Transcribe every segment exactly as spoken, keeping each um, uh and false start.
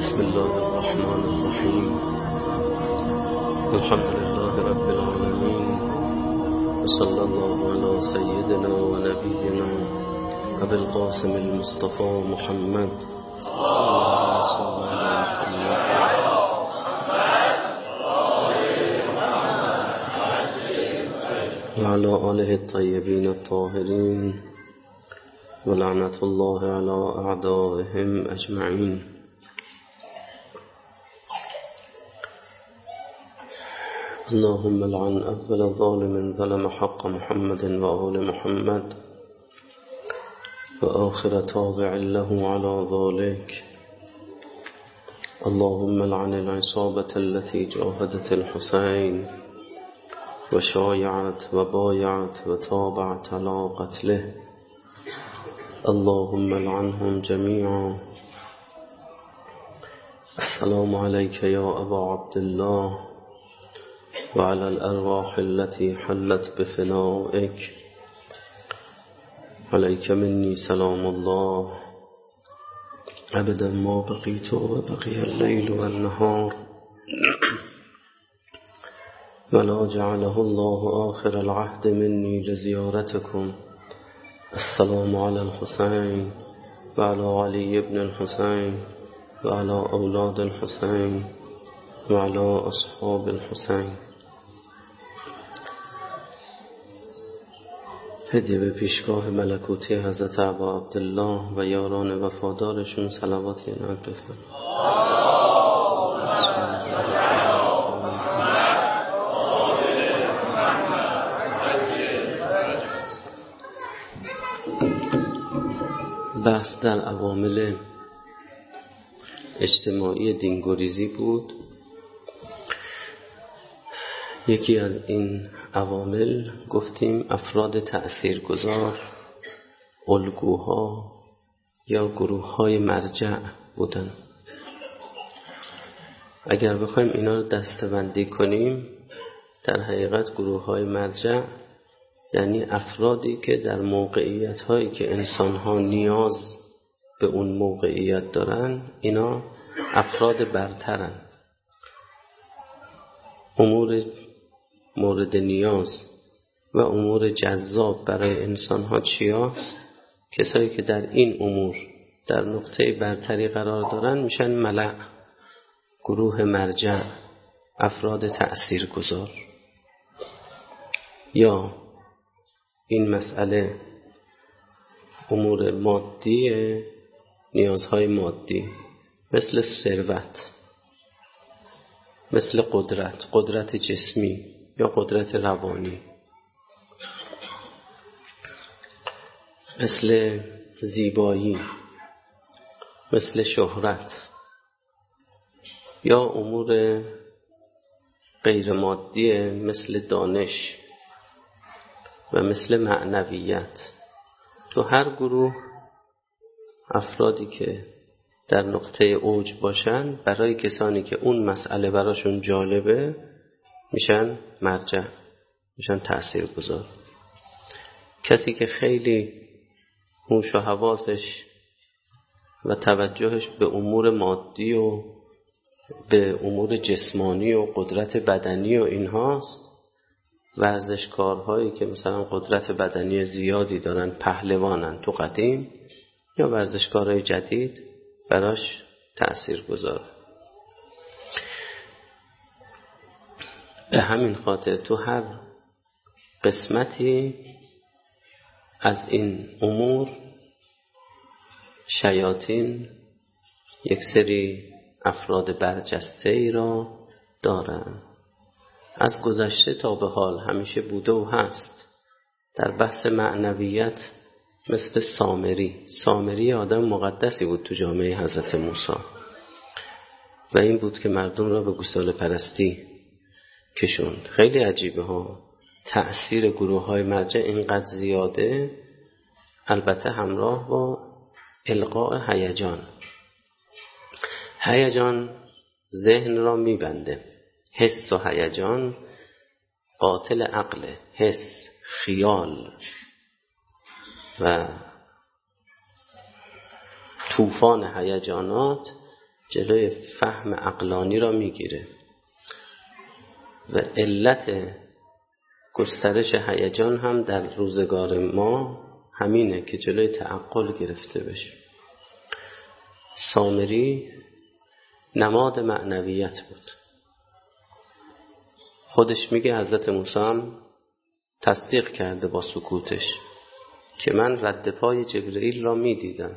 بسم الله الرحمن الرحيم. الحمد لله رب العالمين، وصلى الله على سيدنا ونبينا أبي القاسم المصطفى محمد وعلى آله الطيبين الطاهرين، ولعنة الله على أعدائهم أجمعين. اللهم لعن أول ظالم ظلم حق محمد وآل محمد وآخر تابع له على ذلك. اللهم لعن العصابة التي جاهدت الحسين وشايعت وبايعت وتابعت على قتله. اللهم لعنهم جميعا. السلام عليك يا أبا عبد الله وعلى الأرواح التي حلت بفنائك. عليك مني سلام الله أبدا ما بقيت وبقي الليل والنهار، ولا جعله الله آخر العهد مني لزيارتكم. السلام على الحسين وعلى علي بن الحسين وعلى أولاد الحسين وعلى أصحاب الحسين. هدیه به پیشگاه ملکوتی حضرت ابا عبدالله و یاران وفادارشون صلوات عنایت بفرمایید. بحث در عوامل اجتماعی دینگریزی بود. یکی از این عوامل گفتیم افراد تأثیرگذار، الگوها یا گروه‌های مرجع بودن. اگر بخوایم اینا رو دسته‌بندی کنیم، در حقیقت گروه‌های مرجع یعنی افرادی که در موقعیت‌هایی که انسان‌ها نیاز به اون موقعیت دارن، اینا افراد برترن. امور مورد نیاز و امور جذاب برای انسان‌ها چیاست؟ کسایی که در این امور در نقطه برتری قرار دارن میشن ملأ، گروه مرجع، افراد تأثیرگذار. یا این مسئله امور مادی، نیازهای مادی مثل ثروت، مثل قدرت، قدرت جسمی یا قدرت روانی، مثل زیبایی، مثل شهرت، یا امور غیر مادی مثل دانش و مثل معنویت. تو هر گروه افرادی که در نقطه اوج باشن، برای کسانی که اون مسئله براشون جالبه میشن مرجع، میشن تأثیرگذار. کسی که خیلی هوش و حواسش و توجهش به امور مادی و به امور جسمانی و قدرت بدنی و اینهاست، ورزشکارهایی که مثلا قدرت بدنی زیادی دارن، پهلوانن تو قدیم، یا ورزشکارهای جدید، براش تأثیر گذاره. به همین خاطر تو هر قسمتی از این امور شیاطین یک سری افراد برجسته ای را دارن. از گذشته تا به حال همیشه بوده و هست. در بحث معنویت مثل سامری سامری آدم مقدسی بود تو جامعه حضرت موسی، و این بود که مردم را به گوساله پرستی کشوند. خیلی عجیبه ها، تأثیر گروه های مرجع اینقدر زیاده، البته همراه با القاء هیجان. هیجان ذهن را میبنده. حس و هیجان قاتل عقل. حس، خیال و طوفان هیجانات جلوی فهم عقلانی را میگیره و علت گسترش هیجان هم در روزگار ما همینه که جلوی تعقل گرفته بشه. سامری نماد معنویت بود. خودش میگه حضرت موسی هم تصدیق کرده با سکوتش که من رد پای جبرئیل را میدیدم.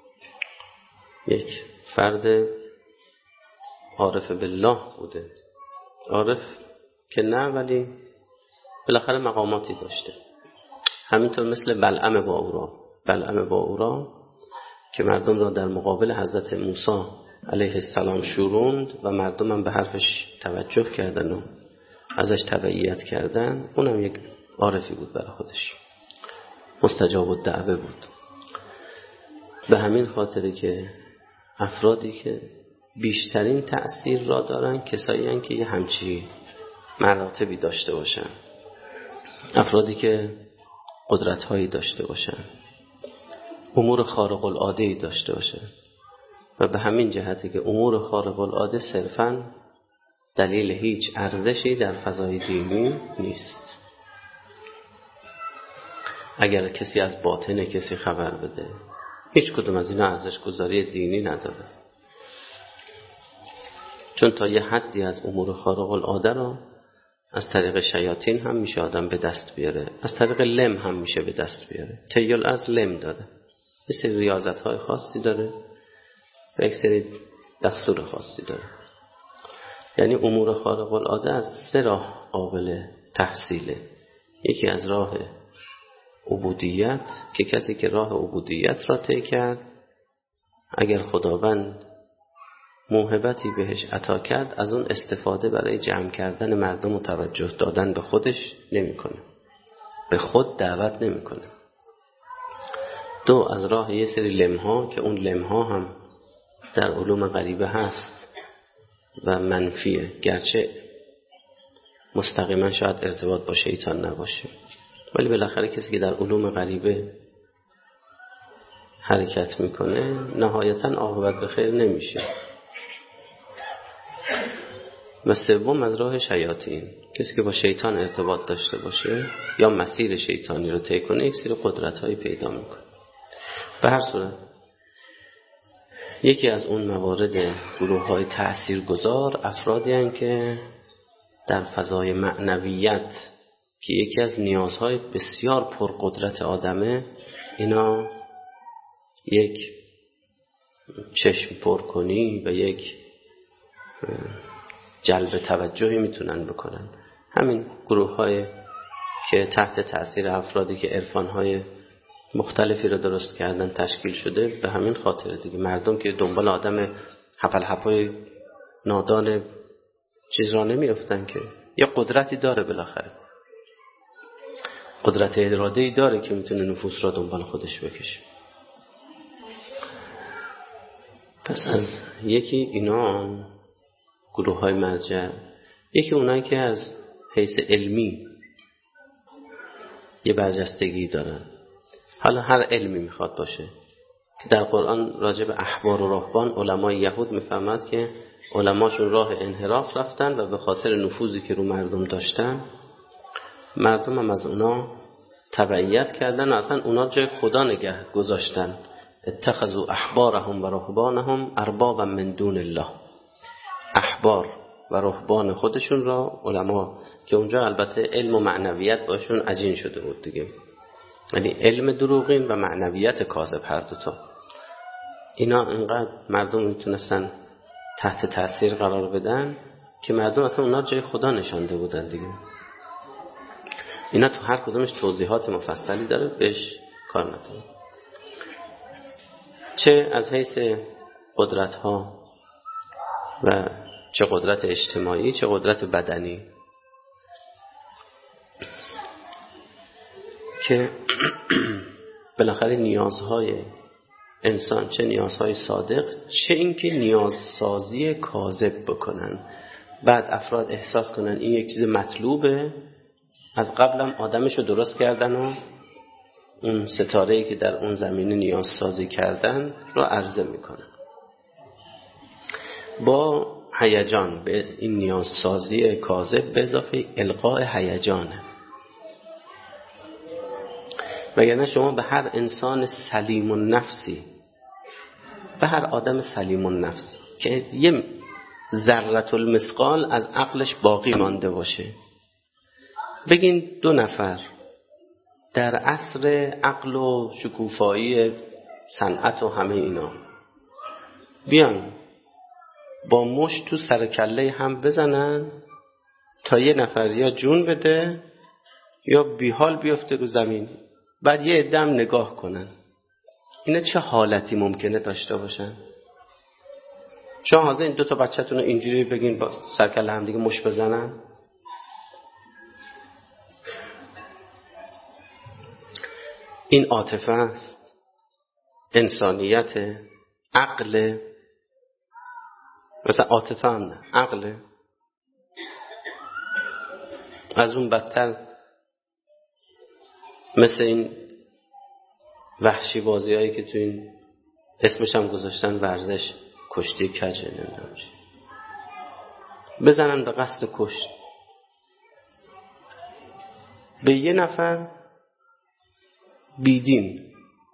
یک فرد عارف بالله بوده، عارف که نه ولی بالاخره مقاماتی داشته. همینطور مثل بلعم باورا بلعم باورا که مردم را در مقابل حضرت موسی علیه السلام شوروند و مردم هم به حرفش توجه کردن و ازش تبعیت کردن. اونم یک عارفی بود برای خودش، مستجاب الدعوه بود. به همین خاطره که افرادی که بیشترین تأثیر را دارن کسایی هستند که یه همچی مراتبی داشته باشن، افرادی که قدرت‌هایی داشته باشن، امور خارق العاده‌ای داشته باشن. و به همین جهته که امور خارق العاده صرفاً دلیل هیچ ارزشی در فضای دینی نیست. اگر کسی از باطن کسی خبر بده، هیچ کدوم از اینا ارزش گذاری دینی نداره، چون تا یه حدی از امور خارق العاده را از طریق شیاطین هم میشه آدم به دست بیاره، از طریق لم هم میشه به دست بیاره. تیل از لم داره، یه سری ریاضت های خاصی داره و یک سری دستور خاصی داره. یعنی امور خارق العاده از سه راه قابل تحصیله. یکی از راه عبودیت که کسی که راه عبودیت را طی کرد، اگر خداوند موهبتی بهش عطا کرد از اون استفاده برای جمع کردن مردم و توجه دادن به خودش نمیکنه، به خود دعوت نمیکنه. دو، از راه یه سری لمها که اون لمها هم در علوم غریبه هست و منفیه، گرچه مستقیما شاید ارتباط با شیطان نباشه، ولی بالاخره کسی که در علوم غریبه حرکت میکنه نهایتا عاقبت به خیر نمیشه. و سوم از راه شیاطین، کسی که با شیطان ارتباط داشته باشه یا مسیر شیطانی رو طی کنه یک سری قدرت‌هایی پیدا میکنه. به هر صورت یکی از اون موارد گروه‌های تاثیرگذار افرادی هستند که در فضای معنویت که یکی از نیازهای بسیار پرقدرت آدمه، اینا یک چشم پرکنی و یک جلب توجهی میتونن بکنن. همین گروه‌های که تحت تأثیر افرادی که عرفان‌های مختلفی رو درست کردن تشکیل شده. به همین خاطر دیگه مردم که دنبال آدم هپل هپای نادان چیز را نمیافتن که یه قدرتی داره، بالاخره قدرت اراده‌ای داره که میتونه نفوس را دنبال خودش بکشه. پس از یکی اینا گروه های مرجع، یکی اونایی که از حیث علمی یه برجستگی دارن. حالا هر علمی میخواد باشه که در قرآن راجع به احبار و راهبان علمای یهود میفهمد که علماشون راه انحراف رفتن و به خاطر نفوذی که رو مردم داشتن مردم هم از اونا تبعیت کردن و اصلا اونا جای خدا نگه گذاشتن. اتخذوا احبارهم و رهبانهم اربابا من دون الله. احبار و رهبان خودشون را علما، که اونجا البته علم و معنویت باشون عجین شده بود دیگه، یعنی علم دروغین و معنویت کاذب، هر دوتا اینا اینقدر مردم میتونستن تحت تاثیر قرار بدن که مردم اصلا اونا جای خدا نشانده بودن دیگه. اینا تو هر کدومش توضیحات مفصلی داره، بهش کار نداره. چه از حیث قدرت ها و چه قدرت اجتماعی چه قدرت بدنی، که بالاخره نیازهای انسان، چه نیازهای صادق چه اینکه نیازسازی کاذب بکنن، بعد افراد احساس کنن این یک چیز مطلوبه، از قبلم آدمشو درست کردن و اون ستاره‌ای که در اون زمینه نیازسازی کردن رو عرضه میکنن. با هیجان، به این نیازسازی کاذب به اضافه القاء هیجانه. وگرنه شما به هر انسان سلیم النفسی، به هر آدم سلیم النفسی که یه ذره المثقال از عقلش باقی مانده باشه، بگین دو نفر در عصر عقل و شکوفایی صنعت و همه اینا بیان با مشت تو سر کله هم بزنن تا یه نفر یا جون بده یا بیحال بیفته رو زمین، بعد یه عده هم نگاه کنن، اینا چه حالتی ممکنه داشته باشن؟ شما حاضر این دو تا بچه‌تون رو اینجوری بگین با سر کله هم دیگه مشت بزنن؟ این عاطفه است، انسانیت، عقل. مثلا عاطفه هم نه، عقل. از اون بدتر مثل این وحشی بازی هایی که تو این اسمش هم گذاشتن ورزش، کشتی کجه، نمیدونم چی، بزنن به قصد کشت به یه نفر بیدین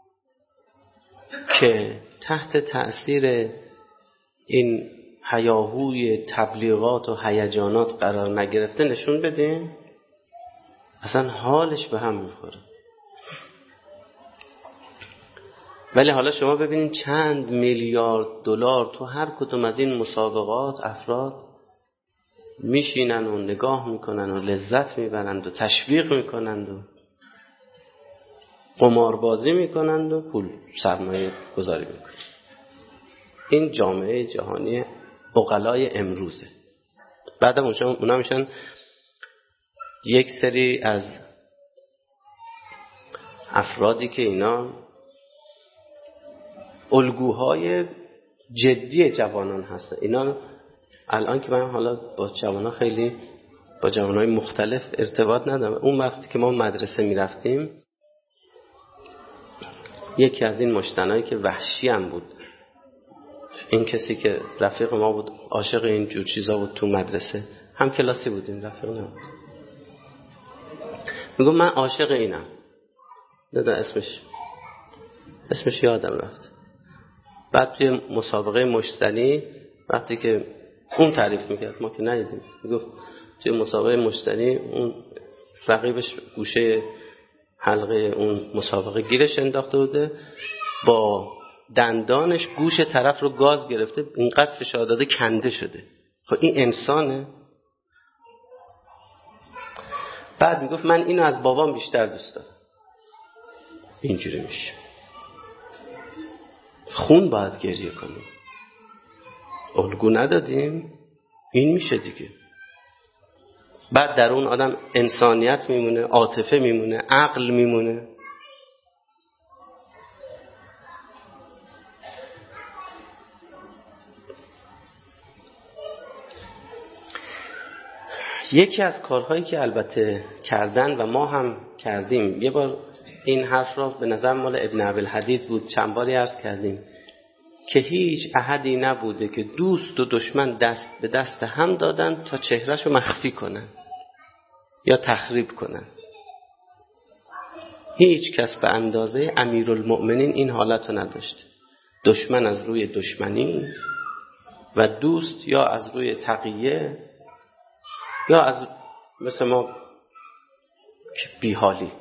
که تحت تأثیر این هیاهوی تبلیغات و هیجانات قرار نگرفته نشون بدین، اصلا حالش به هم میخوره. ولی حالا شما ببینید چند میلیارد دلار تو هر کدوم از این مسابقات افراد میشینن و نگاه میکنن و لذت میبرند و تشویق میکنند و قماربازی میکنند و پول سرمایه گذاری میکنند. این جامعه جهانی عقلای امروزه. بعدم اونا میشن یک سری از افرادی که اینا الگوهای جدی جوانان هستن. اینا الان که من حالا با جوانان خیلی با جوانای مختلف ارتباط ندارم، اون وقتی که ما مدرسه میرفتیم یکی از این مشتنایی که وحشی هم بود، این کسی که رفیق ما بود عاشق این جور چیزا بود، تو مدرسه هم کلاسی بودیم، رفیق نبود، میگم من عاشق اینم، نه اسمش اسمش یادم رفت. بعد توی مسابقه مشتری وقتی که اون تعریف میکرد ما که ندیدیم، میگفت توی مسابقه مشتری اون رقیبش گوشه حلقه اون مسابقه گیرش انداخته بوده، با دندانش گوش طرف رو گاز گرفته، اینقدر فشار داده کنده شده. خب این انسانه؟ بعد میگفت من اینو از بابام بیشتر دوست دارم. اینجوری میشه، خون باید گریه کنیم، الگو ندادیم، این میشه دیگه. بعد در اون آدم انسانیت میمونه، عاطفه میمونه، عقل میمونه. یکی از کارهایی که البته کردن و ما هم کردیم، یه بار این حرف را به نظر مال ابن ابی‌الحدید بود، چند باری عرض کردیم که هیچ احدی نبوده که دوست و دشمن دست به دست هم دادن تا چهرهشو مخفی کنن یا تخریب کنن. هیچ کس به اندازه امیرالمؤمنین این حالت رو نداشته. دشمن از روی دشمنی و دوست یا از روی تقیه یا از مثل ما بیحالی.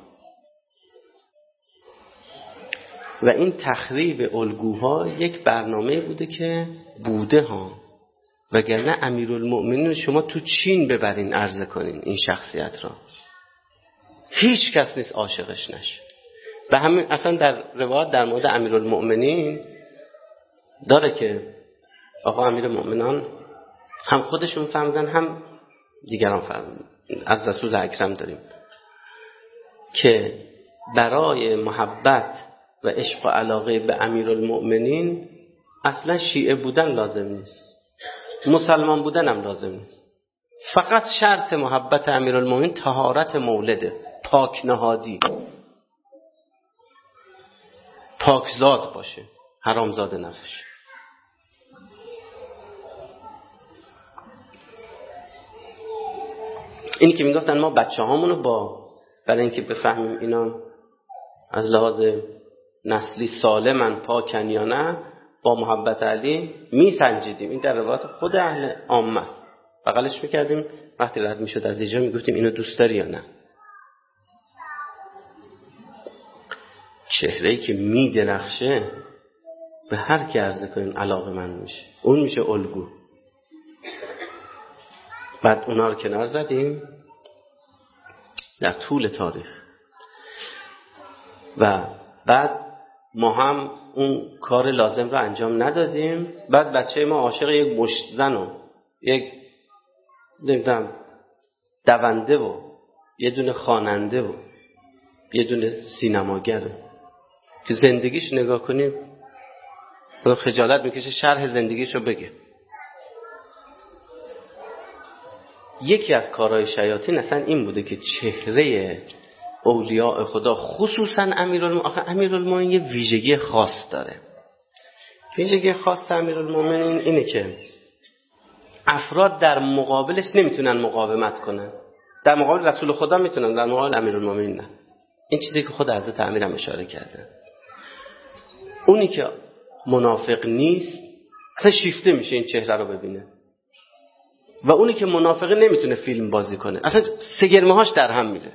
و این تخریب الگوها یک برنامه بوده که بوده ها، وگرنه امیرالمؤمنین شما تو چین ببرین عرضه کنین این شخصیت را، هیچ کس نیست عاشقش نشه. و همین اصلا در روایت در مورد امیرالمؤمنین داره که آقا امیرالمؤمنان هم خودشون فهمیدن هم دیگران فهمیدن. از رسول اکرم داریم که برای محبت و عشق و علاقه به امیرالمؤمنین اصلا شیعه بودن لازم نیست، مسلمان بودن هم لازم نیست. فقط شرط محبت امیرالمؤمنین طهارت مولده، پاک نهادی، پاکزاد باشه، حرامزاده نباشه. اینی که میگفتن ما بچه هامونو با برای اینکه بفهمیم اینا از لحاظ نسلی سالمن پاکن یا نه با محبت علی میسنجیدیم. این در روایت خود اهل عامه است. بغلش میکردیم وقتی رد میشد از اینجا میگفتیم اینو دوست داری یا نه. چهره‌ای که میدرخشه به هر کی عرضه کنیم علاقه من میشه، اون میشه الگو. بعد اونا رو کنار زدیم در طول تاریخ و بعد ما هم اون کار لازم رو انجام ندادیم. بعد بچه ما عاشق یک مشت زن و یک نمیدونم دونده و یه دونه خواننده و یه دونه سینماگره که زندگیش نگاه کنیم خجالت میکشه شرح زندگیشو بگه. یکی از کارهای شیاطین اصلا این بوده که چهره اولیاء خدا خصوصا امیرالمومنین، آخه امیرالمومنین یه ویژگی خاص داره. ویژگی خاص امیرالمومنین اینه که افراد در مقابلش نمیتونن مقاومت کنن. در مقابل رسول خدا میتونن، در مقابل امیرالمومنین نه. این چیزی که خود حضرت امیر هم اشاره کرده. اونی که منافق نیست اصلا شیفته میشه این چهره رو ببینه و اونی که منافقه نمیتونه فیلم بازی کنه، اصلا سگرمه هاش در هم میره.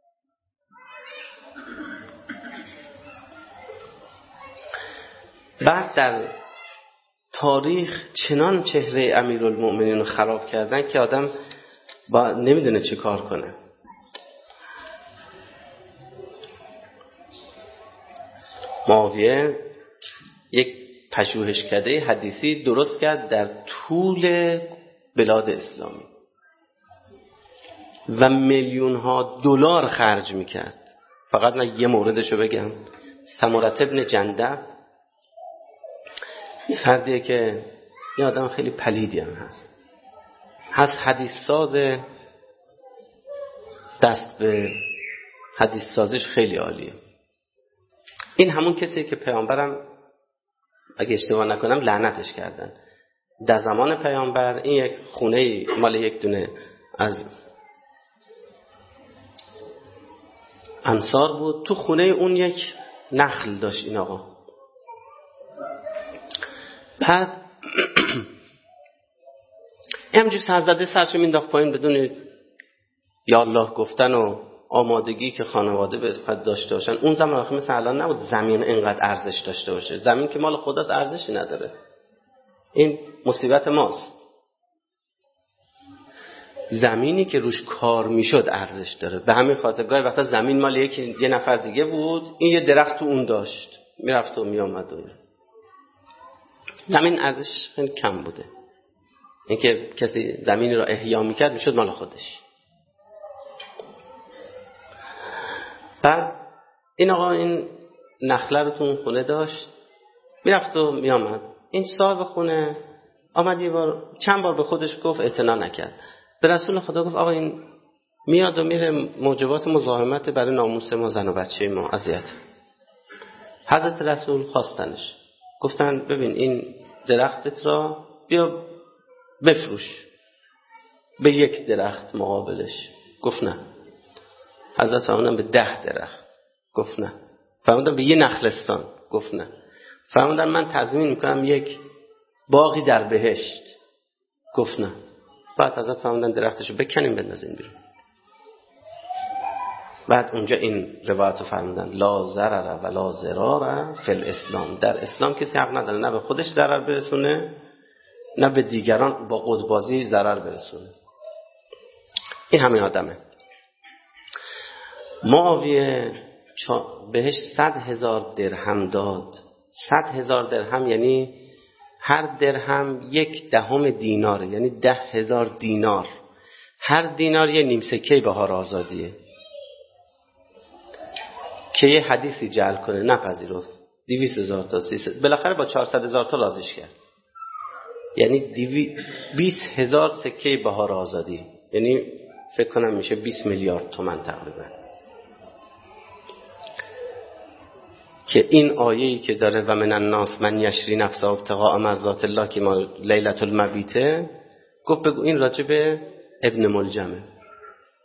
بعد در تاریخ چنان چهره امیرالمومنین رو خراب کردن که آدم با نمیدونه چه کار کنه. معاویه یک پژوهشکده حدیثی درست کرد در طول بلاد اسلامی و میلیون ها دلار خرج میکرد. فقط من یه موردشو بگم. سمره ابن جندب یه فردیه که یه آدم خیلی پلیدی هم هست، هست حدیث ساز، دست به حدیث سازش خیلی عالیه. این همون کسیه که پیامبرم اگه اشتباه نکنم لعنتش کردن. در زمان پیامبر این یک خونه مال یک دونه از انصار بود. تو خونه اون یک نخل داشت این آقا. بعد همجور سرزده سرشو مینداخت پایین بدون یا الله گفتن و آمادگی که خانواده باید داشته باشن. اون زمان آخه مثل الان نبود زمین اینقدر ارزش داشته باشه. زمین که مال خداست ارزشی نداره. این مصیبت ماست. زمینی که روش کار میشد ارزش داره. به همین خاطر گاهی وقتا زمین مال یکی یه نفر دیگه بود، این یه درخت تو اون داشت، میرفت و میامد. و زمین ارزش خیلی کم بوده. اینکه کسی زمینی رو احیا میکرد میشد مال خودش. بعد این آقا این نخله رو تو اون خونه داشت، میرفت و میامد. این صاحب خونه آمد یه بار چند بار به خودش گفت، اعتنا نکرد. به رسول خدا گفت آقا این میاد و میره، موجبات مزاحمت برای ناموس ما، زن و بچه ما اذیت. حضرت رسول خواستنش، گفتن ببین این درختت را بیا بفروش به یک درخت مقابلش. گفت نه. حضرت فرمودن به ده درخت. گفت نه. فرمودن به یه نخلستان. گفت نه. فرمودن من تضمین میکنم یک باغی در بهشت. گفت نه. بعد حضرت فرمودن درختشو بکنیم بندازین بیرون. بعد اونجا این روایت رو فرمودن لا ضرر ولا ضرار فی الاسلام. در اسلام کسی حق نداره نه به خودش ضرر برسونه نه به دیگران با قدبازی ضرر برسونه. این همین آدمه. معاویه بهش صد هزار درهم داد. صد هزار درهم یعنی هر درهم یک دهم دیناره، یعنی ده هزار دینار. هر دینار یه نیم سکه بهار آزادیه. که یه حدیثی جعل کنه نپذیرفت. دویست هزار تا سیصد، بالاخره با چهارصد هزار تا راضیش کرد. یعنی بیست هزار سکه بهار آزادی، یعنی فکر کنم میشه بیست میلیارد تومان تقریبا. که این آیه‌ای که داره و من الناس من یشری نفسه ابتغاء مرضات الله که ما لیلة المبیته، گفت بگو این راجع به ابن ملجمه.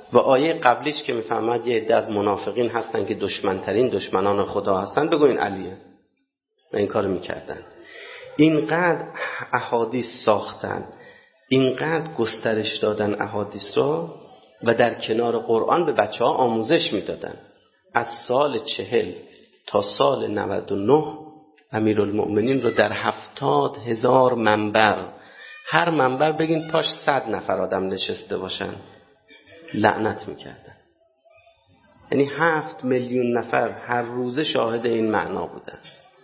و آیه قبلیش که میفهمد یه عده از منافقین هستن که دشمنترین دشمنان خدا هستن، بگو این علیه و این کار میکردن. اینقدر احادیث ساختن، اینقدر گسترش دادن احادیث رو و در کنار قرآن به بچه ها آموزش میدادن. از سال چهل تا سال نود و نه امیرالمؤمنین رو در هفتاد هزار منبر، هر منبر بگین پاش صد نفر آدم نشسته باشن، لعنت میکردن. یعنی هفت میلیون نفر هر روز شاهد این معنا بودن.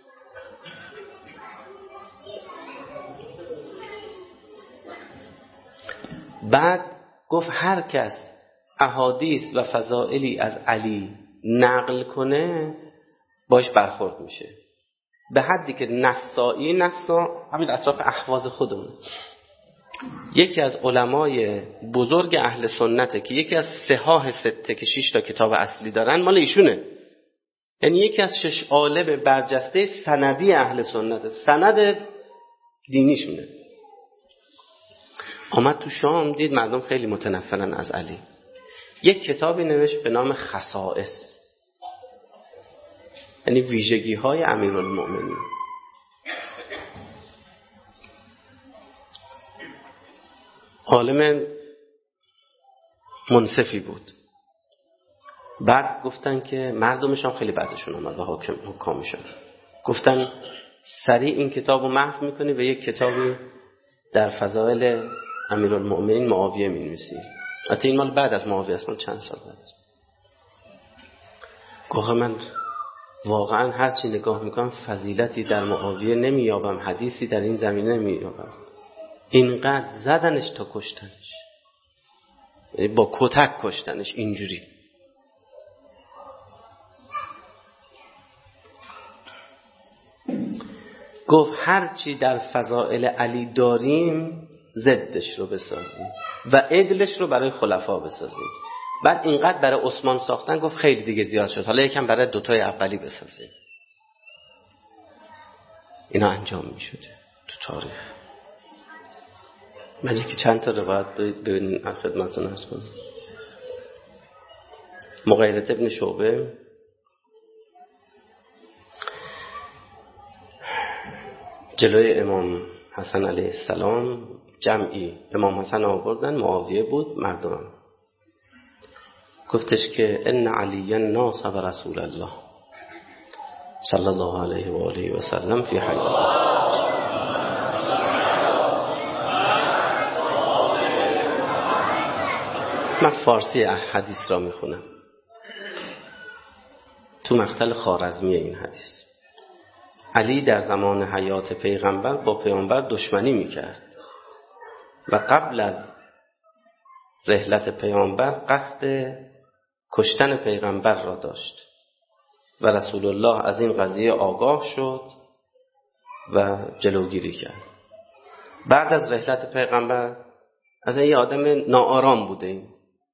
بعد گفت هر کس احادیث و فضائلی از علی نقل کنه باش برخورد میشه، به حدی که نسائی، نسا همین اطراف احواز خودمون، یکی از علمای بزرگ اهل سنته که یکی از صحاح سته که شش تا کتاب اصلی دارن مال ایشونه، یعنی یکی از شش عالم برجسته سندی اهل سنته، سند دینیش میده. آمد تو شام دید مردم خیلی متنفرن از علی، یک کتابی نوشت به نام خصائص، یعنی ویژگی های امیرالمؤمنین. عالم منصفی بود. بعد گفتن که مردمش هم خیلی بعدشون آمد و حاکم حکام شد، گفتن سریع این کتابو محو میکنی و یک کتابی در فضائل امیرالمؤمنین معاویه می‌نویسی. البته این مال بعد از معاویه است، مال چند سال بعد. گفت من واقعا هر چی نگاه میکنم فضیلتی در معاویه نمیابم، حدیثی در این زمینه نمیابم. اینقدر زدنش تا کشتنش، با کتک کشتنش اینجوری. گفت هر چی در فضائل علی داریم ضدش رو بسازیم و عدلش رو برای خلفا بسازیم. بعد اینقدر برای عثمان ساختن، گفت خیلی دیگه زیاد شد، حالا یکم برای دوتای اولی بسازیم. اینا انجام می شده تو تاریخ. من یکی چند تا روایت ببینین خدمتتون عرض کنم. مغیرة ابن شعبه جلوی امام حسن علیه السلام جمعی امام حسن آوردن، معاویه بود، مردم. گفتش که ان علی ناصب رسول الله صلی الله علیه و آله و سلم فی حیاته. من فارسی حدیث را میخونم، تو مقتل خوارزمی این حدیث. علی در زمان حیات پیغمبر با پیامبر دشمنی میکرد و قبل از رحلت پیامبر قصد کشتن پیغمبر را داشت و رسول الله از این قضیه آگاه شد و جلوگیری کرد. بعد از رحلت پیغمبر از این یه آدم ناآرام بوده این.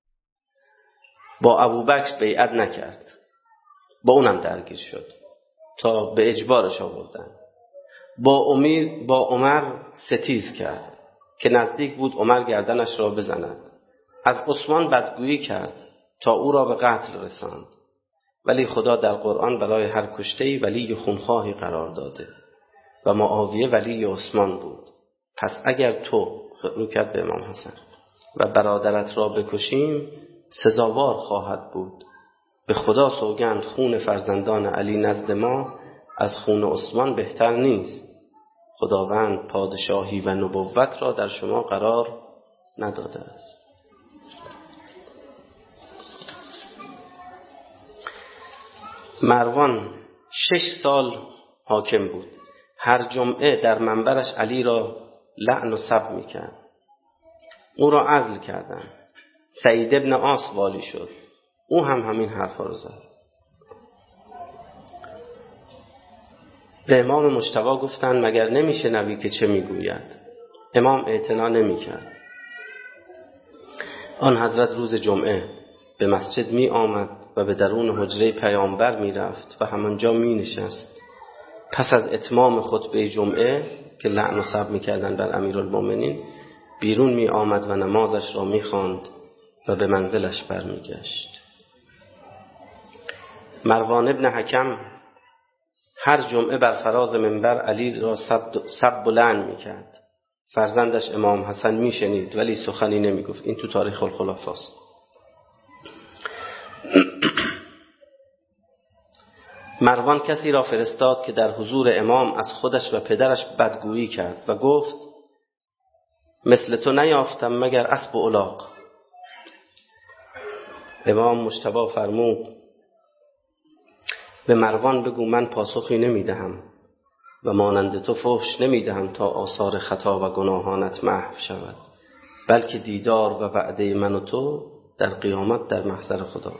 با ابوبکر بیعت نکرد، با اونم درگیر شد تا به اجبارش آوردن. با امیر با عمر ستیز کرد که نزدیک بود عمر گردنش را بزند. از عثمان بدگویی کرد تا او را به قتل رساند. ولی خدا در قرآن برای هر کشته‌ای ولی خونخواهی قرار داده و معاویه ولی عثمان بود. پس اگر تو رو کرد به امام حسن و برادرت را بکشیم سزاوار خواهد بود. به خدا سوگند خون فرزندان علی نزد ما از خون عثمان بهتر نیست. خداوند پادشاهی و نبوت را در شما قرار نداده است. مروان شش سال حاکم بود. هر جمعه در منبرش علی را لعن و سب میکرد. او را عزل کردند. سعید ابن عاص والی شد. او هم همین حرفا رو زد. به امام مجتبی گفتند مگر نمیشنوی که چه میگوید؟ امام اعتنا نمیکرد. آن حضرت روز جمعه به مسجد می آمد و به درون حجره پیامبر می رفت و همانجا می نشست. پس از اتمام خطبه جمعه که لعن و سب می کردن بر امیرالمؤمنین بیرون می آمد و نمازش را می خواند و به منزلش برمیگشت. مروان ابن حکم هر جمعه بر فراز منبر علی را سب و لعن میکرد. فرزندش امام حسن میشنید ولی سخنی نمیگفت. این تو تاریخ الخلفاء است. مروان کسی را فرستاد که در حضور امام از خودش و پدرش بدگویی کرد و گفت مثل تو نیافتم مگر اسب و الاغ. امام مجتبی فرمود به مروان بگو من پاسخی نمیدهم و مانند تو فحش نمیدهم تا آثار خطا و گناهانت محو شود، بلکه دیدار و وعده من و تو در قیامت در محضر خدا.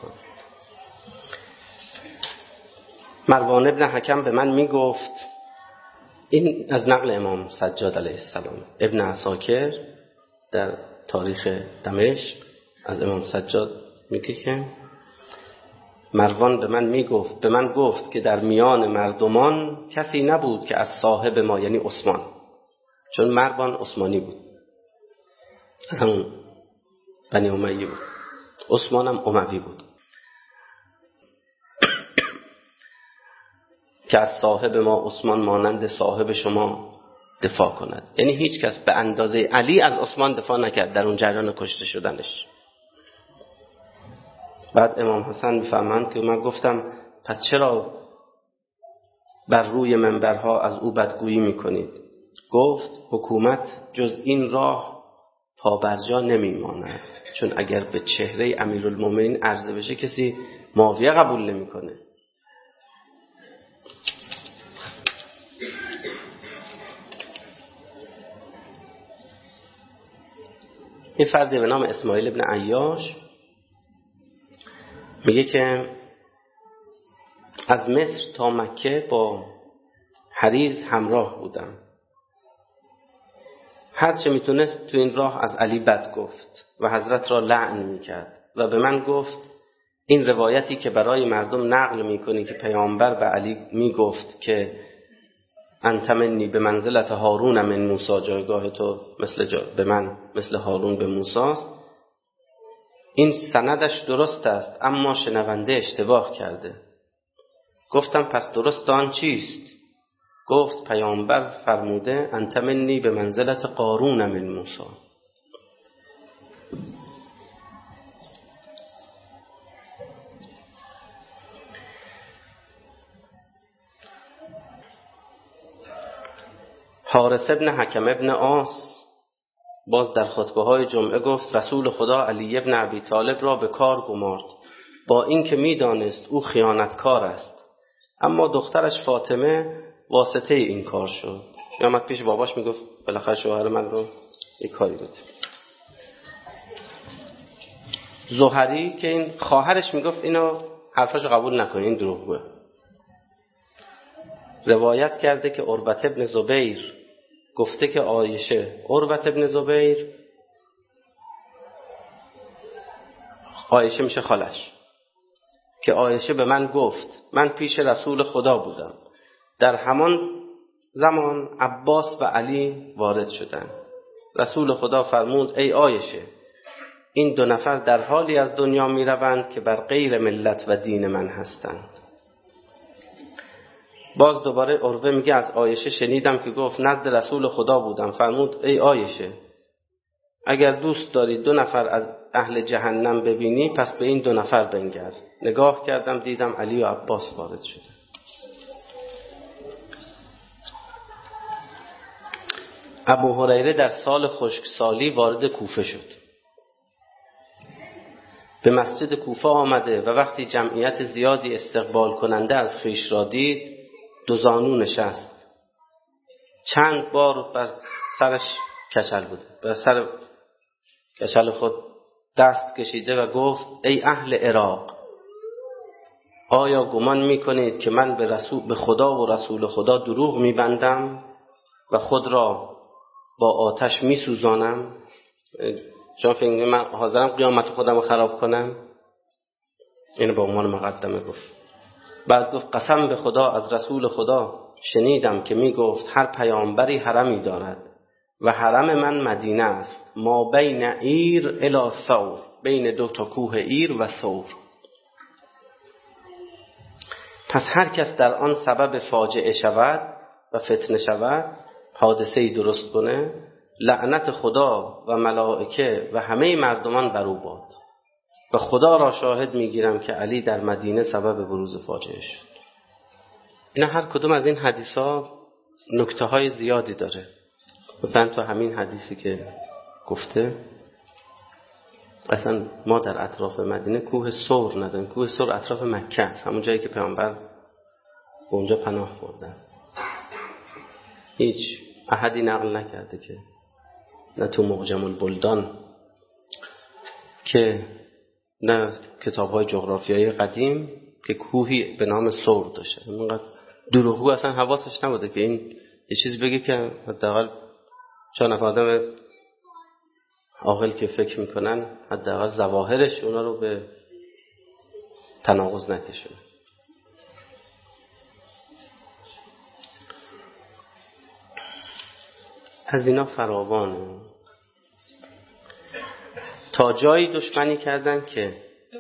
مروان ابن حکم به من میگفت، این از نقل امام سجاد علیه السلام، ابن عساکر در تاریخ دمشق از امام سجاد میگه که مروان به من میگفت به من گفت که در میان مردمان کسی نبود که از صاحب ما، یعنی عثمان، چون مروان عثمانی بود، از همون بنی امیه بود، عثمان هم اموی بود، که از صاحب ما عثمان مانند صاحب شما دفاع کند. یعنی هیچ کس به اندازه علی از عثمان دفاع نکرد در اون جریان کشته شدنش. بعد امام حسن میفهمند که من گفتم پس چرا بر روی منبرها از او بدگویی میکنید؟ گفت حکومت جز این راه پابرجا نمیماند، چون اگر به چهره امیرالمومنین عرضه بشه کسی معاویه قبول نمیکنه. این فردی به نام اسماعیل ابن عیاش میگه که از مصر تا مکه با حریز همراه بودم. هرچه میتونست تو این راه از علی بد گفت و حضرت را لعن میکرد و به من گفت این روایتی که برای مردم نقل میکنی که پیامبر به علی میگفت که انت منی به منزلت هارون من موسی، جایگاه تو مثل جا به من مثل هارون به موسی است، این سندش درست است اما شنونده اشتباه کرده. گفتم پس درست آن چیست؟ گفت پیامبر فرموده انت منی به منزلت قارون من موسی. حارث ابن حکم ابن عاص باز در خطبه های جمعه گفت رسول خدا علی ابن ابی طالب را به کار گمارد، با اینکه میدانست او خیانتکار است، اما دخترش فاطمه واسطه این کار شد. میامد پیش باباش میگفت بالاخره شوهر من رو یک کاری بود. زهری که این خواهرش میگفت اینو حرفاشو قبول نکنه، این دروغگوه. روایت کرده که عروة ابن زبیر گفته که عایشه، عروة ابن زبیر عایشه میشه خالش، که عایشه به من گفت من پیش رسول خدا بودم، در همان زمان عباس و علی وارد شدند. رسول خدا فرمود ای عایشه این دو نفر در حالی از دنیا می روند که بر غیر ملت و دین من هستند. باز دوباره عروه میگه از عایشه شنیدم که گفت نزد رسول خدا بودم، فرمود ای عایشه اگر دوست داری دو نفر از اهل جهنم ببینی پس به این دو نفر بنگر. نگاه کردم دیدم علی و عباس وارد شده. ابو هریره در سال خشکسالی وارد کوفه شد. به مسجد کوفه آمده و وقتی جمعیت زیادی استقبال کننده از خویش را دید دو زانو نشست، چند بار بر سرش کچل بوده، بر سر کچل خود دست کشیده و گفت ای اهل عراق آیا گمان میکنید که من به رسول به خدا و رسول خدا دروغ میبندم و خود را با آتش میسوزانم؟ شما فکر می‌کنید من حاضرم قیامت خودم رو خراب کنم؟ اینو به عنوان مقدمه گفت. بعد گفت قسم به خدا از رسول خدا شنیدم که می گفت هر پیامبری حرمی دارد و حرم من مدینه است، ما بین ایر الی ثور، بین دو تا کوه ایر و ثور. پس هر کس در آن سبب فاجعه شود و فتنه شود، حادثه‌ای درست کنه، لعنت خدا و ملائکه و همه مردمان بر او باد و خدا را شاهد میگیرم که علی در مدینه سبب بروز فاجعه شد. اینا هر کدوم از این حدیثا نکته های زیادی داره. مثلا تو همین حدیثی که گفته اصلا ما در اطراف مدینه کوه ثور نداریم. کوه ثور اطراف مکه است، همون جایی که پیامبر اونجا پناه بردن. هیچ احدی نقل نکرده که نه تو معجم البلدان که نه کتاب‌های جغرافیایی قدیم که کوهی به نام ثور داشته. اینقدر دروغگو اصلا حواسش نبوده که این یه چیز بگه که حداقل چند نفر آدم عاقل که فکر میکنن حداقل ظواهرش اونا رو به تناقض نکشونه. از اینا فراوانه. تا جایی دشمنی کردن که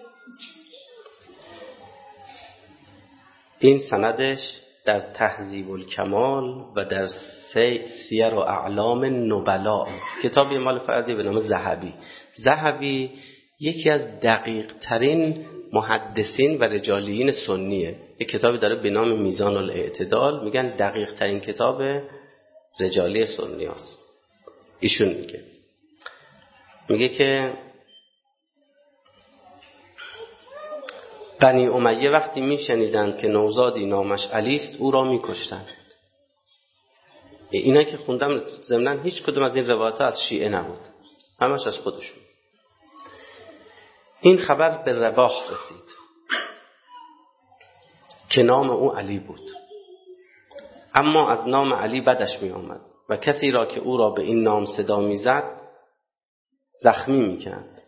این سندش در تهذیب الکمال و در سیر و اعلام نبلا، کتابی مال فردی به نام ذهبی. ذهبی یکی از دقیق ترین محدثین و رجالیین سنیه. یک کتابی داره به نام میزان الاعتدال، میگن دقیق ترین کتاب رجالی سنی هست. ایشون میگه میگه که بنی امیه وقتی میشنیدند که نوزادی نامش علی است او را میکشتند. اینا که خوندم ضمناً هیچ کدوم از این روایت‌ها از شیعه نبود، همش از خودشون. این خبر به رباح رسید که نام او علی بود، اما از نام علی بدش می آمد و کسی را که او را به این نام صدا می زد زخمی می کرد.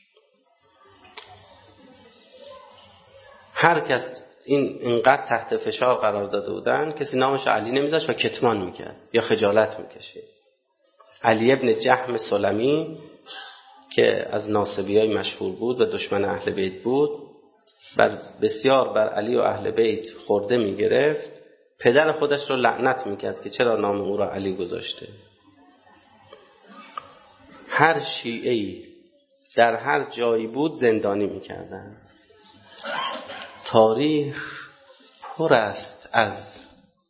هر کس این اینقدر تحت فشار قرار داده بودن کسی نامش علی نمیذاشت و کتمان میکرد یا خجالت میکشید. علی ابن جهم سلمی که از ناصبیای مشهور بود و دشمن اهل بیت بود، بر بسیار بر علی و اهل بیت خورده میگرفت. پدر خودش رو لعنت میکرد که چرا نام او را علی گذاشته. هر شیعه‌ای در هر جایی بود زندانی میکردند. تاریخ پر است از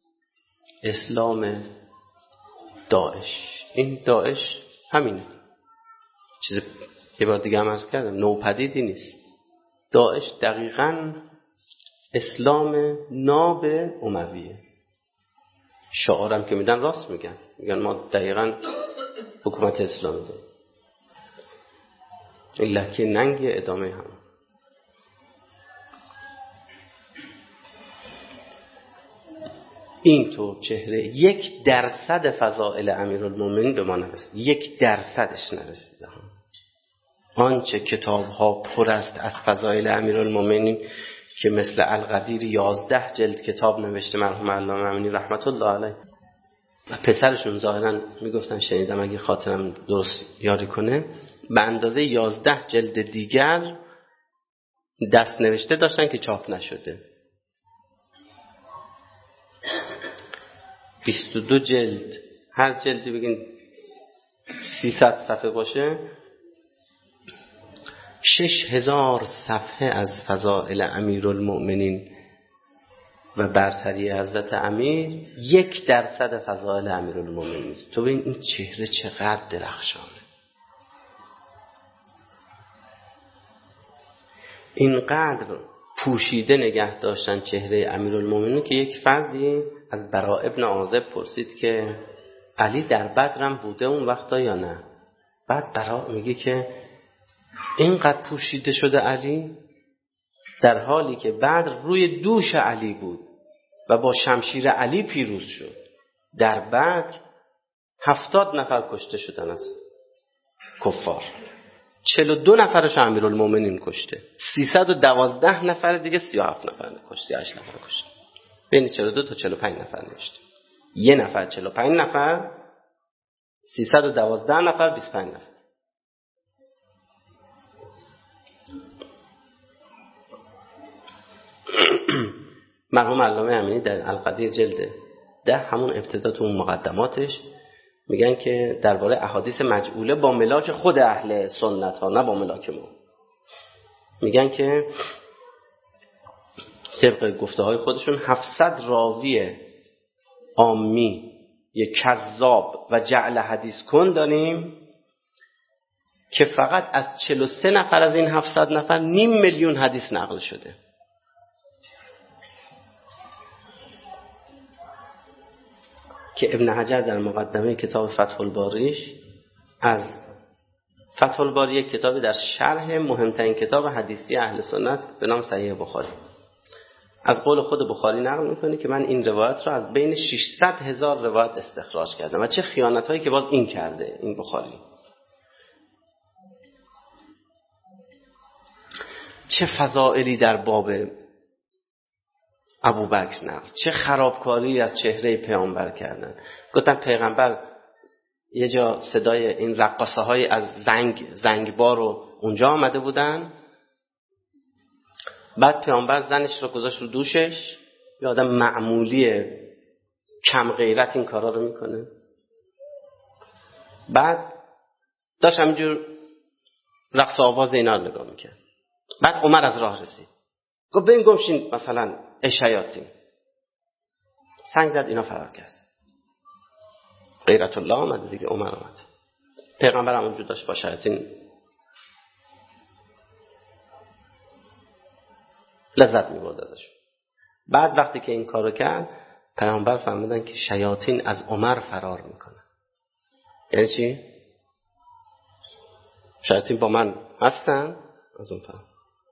اسلام داعش. این داعش همینه، چیز یه بار دیگه هم عرض کردم نوپدیدی نیست. داعش دقیقاً اسلام ناب امویه. شعارم که میدن راست میگن، میگن ما دقیقاً حکومت اسلامی داریم. این لکه ننگ ادامه هم. این تو چهره یک درصد فضائل امیرالمومنین به ما نرسید، یک درصدش نرسیده. آنچه کتاب ها پر است از فضائل امیرالمومنین که مثل القدیر یازده جلد کتاب نوشته مرحوم علامه امینی رحمت الله علیه و پسرشون ظاهرا میگفتن شنیدم اگه خاطرم درست یاری کنه به اندازه یازده جلد دیگر دست نوشته داشتن که چاپ نشده. بیست و دو جلد، هر جلدی بگین سیصد صفحه باشه، شش هزار صفحه از فضائل امیرالمؤمنین و برتری حضرت امیر. یک درصد فضائل امیرالمؤمنین نیست. تو ببین این چهره چقدر درخشانه. اینقدر پوشیده نگه داشتن چهره امیرالمؤمنین که یک فردی از براء ابن عازب پرسید که علی در بدرم بوده اون وقتا یا نه؟ بعد براء میگه که اینقدر پوشیده شده علی، در حالی که بدر روی دوش علی بود و با شمشیر علی پیروز شد. در بدر هفتاد نفر کشته شدن از کفار، چهل و دو نفرش امیرالمومنین کشته، سیصد و دوازده نفر دیگه سی و هفت نفر کشته، سی و هشت نفر کشته. بین چهل و دو تا چهل و پنج نفر نوشته. یه نفر چهل و پنج نفر، سیصد و دوازده نفر بیست و پنج نفر. مرحوم علامه امینی در القدیر جلد ده همون ابتدا تو اون مقدماتش میگن که درباره احادیث مجعوله با ملاک خود اهل سنت ها، نه با ملاک ما، میگن که طبق گفته های خودشون هفتصد راوی عامی یک کذاب و جعل حدیث کن داریم که فقط از چهل و سه نفر از این هفتصد نفر نیم میلیون حدیث نقل شده. که ابن حجر در مقدمه کتاب فتح الباریش از فتح الباری یک کتابی در شرح مهمترین کتاب حدیثی اهل سنت به نام صحیح بخاری از قول خود بخاری نقل میکنه که من این روایت رو از بین ششصد هزار روایت استخراج کردم. و چه خیانت هایی که باز این کرده این بخاری، چه فضائلی در باب ابوبکر نقل، چه خرابکاری از چهره پیامبر کردن. گفتن پیغمبر یه جا صدای این رقاصه های از زنگ زنگبار رو اونجا آمده بودن، بعد پیامبر زنش رو گذاشت رو دوشش. یه آدم معمولی کم غیرت این کارا رو میکنه. بعد داشت همینجور رقص آواز اینا رو نگاه میکرد. بعد عمر از راه رسید، گفت بین گمشین مثلا ای شیاطین. سنگ زد، اینا فرار کرد. غیرت الله آمده دیگه، عمر آمد. پیغمبر هم اونجور داشت با شیاطین لذت می‌برد ازشون. بعد وقتی که این کارو کرد، پیغمبر فهمیدن که شیاطین از عمر فرار میکنن. یعنی چی؟ شیاطین با من هستن از اون طرف.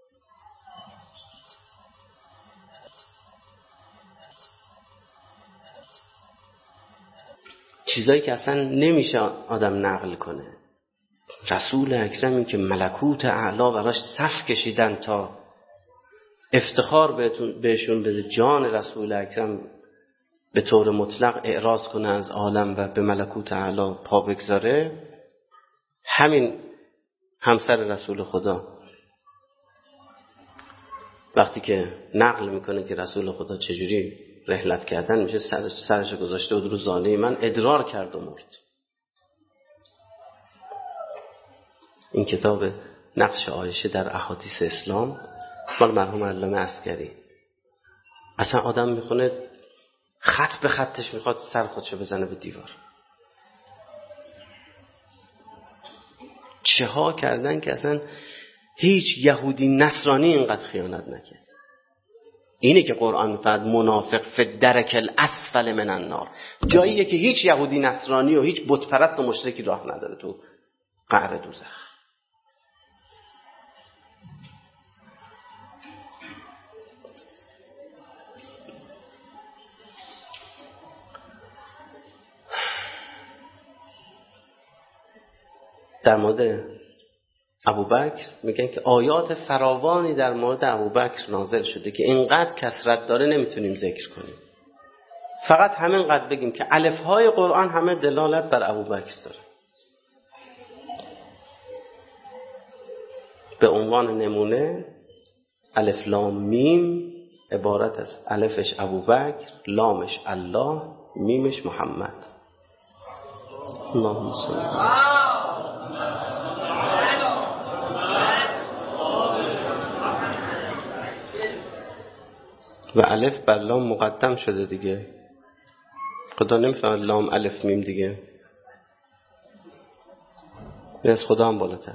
چیزایی که اصلا نمیشه آدم نقل کنه. رسول اکرمی که ملکوت اعلی براش صف کشیدن تا افتخار بهشون بده، جان رسول اکرم به طور مطلق اعراض کنه از عالم و به ملکوت اعلی پا بگذاره. همین همسر رسول خدا وقتی که نقل میکنه که رسول خدا چجوری رحلت کردن، میشه سرش سرش گذاشته بود رو زانوی من، ادرار کرد و مرد. این کتاب نقش عایشه در احادیث اسلام مال مرحوم علامه عسکری. اصلا آدم میخونه خط به خطش میخواد سر خودشو بزنه به دیوار. چه ها کردن که اصلا هیچ یهودی نصرانی اینقدر خیانت نکرد. اینه که قرآن فرد منافق فی الدرک الاسفل من النار، جاییه که هیچ یهودی نصرانی و هیچ بت پرست و مشرکی راه نداره تو قعر دوزخ. در مورد ابوبکر میگن که آیات فراوانی در مورد ابوبکر نازل شده که اینقدر کثرت داره نمیتونیم ذکر کنیم. فقط همینقدر بگیم که الفهای قرآن همه دلالت بر ابوبکر داره. به عنوان نمونه الف لام میم عبارت است الفش ابوبکر، لامش الله، میمش محمد. اللهم صل. و الف بر لام مقدم شده دیگه. خدا نمیفهمه لام الف میم دیگه. این از خدا هم بالاتر.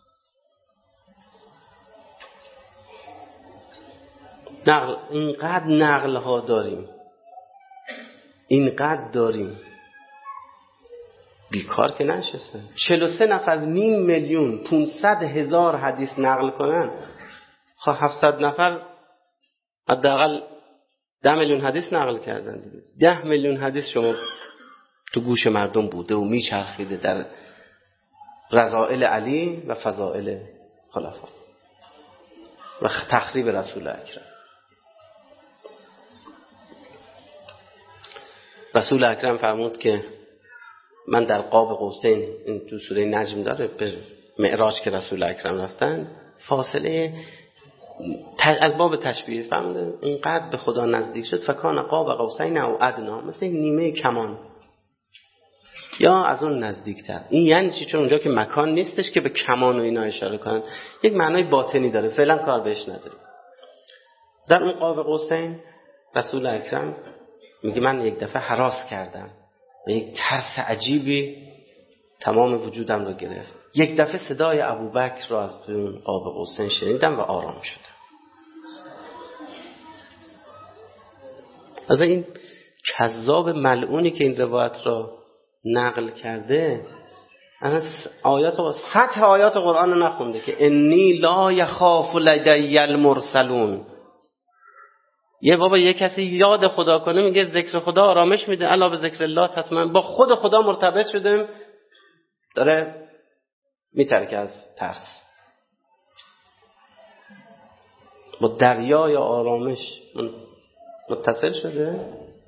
نقل، اینقدر نقل ها داریم، اینقدر داریم، بیکار که نشسته. چهل و سه نفر نیم میلیون پونصد هزار حدیث نقل کنن، خب هفتصد نفر حداقل ده میلیون حدیث نقل کردن دیگه. ده میلیون حدیث شما تو گوش مردم بوده و میچرخیده در رذائل علی و فضائل خلفا و تخریب رسول اکرم. رسول اکرم فرمود که من در قاب قوسین، این تو سوره نجم داره، به معراج که رسول اکرم رفتن فاصله از باب تشبیه فهمده اینقدر به خدا نزدیک شد فکان قاب قوسین او ادنا، مثل نیمه کمان یا از اون نزدیکتر. این یعنی چی؟ چون اونجا که مکان نیستش که به کمان و اینا اشاره کنن، یک معنای باطنی داره، فعلا کار بهش نداره. در اون قاب قوسین رسول اکرم میگه من یک دفعه هراس کردم و یک ترس عجیبی تمام وجودم رو گرفت. یک دفعه صدای ابوبکر رو از اون قاب قوسین شنیدم و آرام شدم. از این کذاب ملعونی که این روایت رو نقل کرده، از آیات و سطح آیات قرآن رو نخونده که انی لا یخاف لدی المرسلون. یه بابا یه کسی یاد خدا کنه میگه ذکر خدا آرامش میده، الا به ذکر الله تطمئن. با خود خدا مرتبط شده داره میترکه از ترس. با دریای آرامش متصل شده.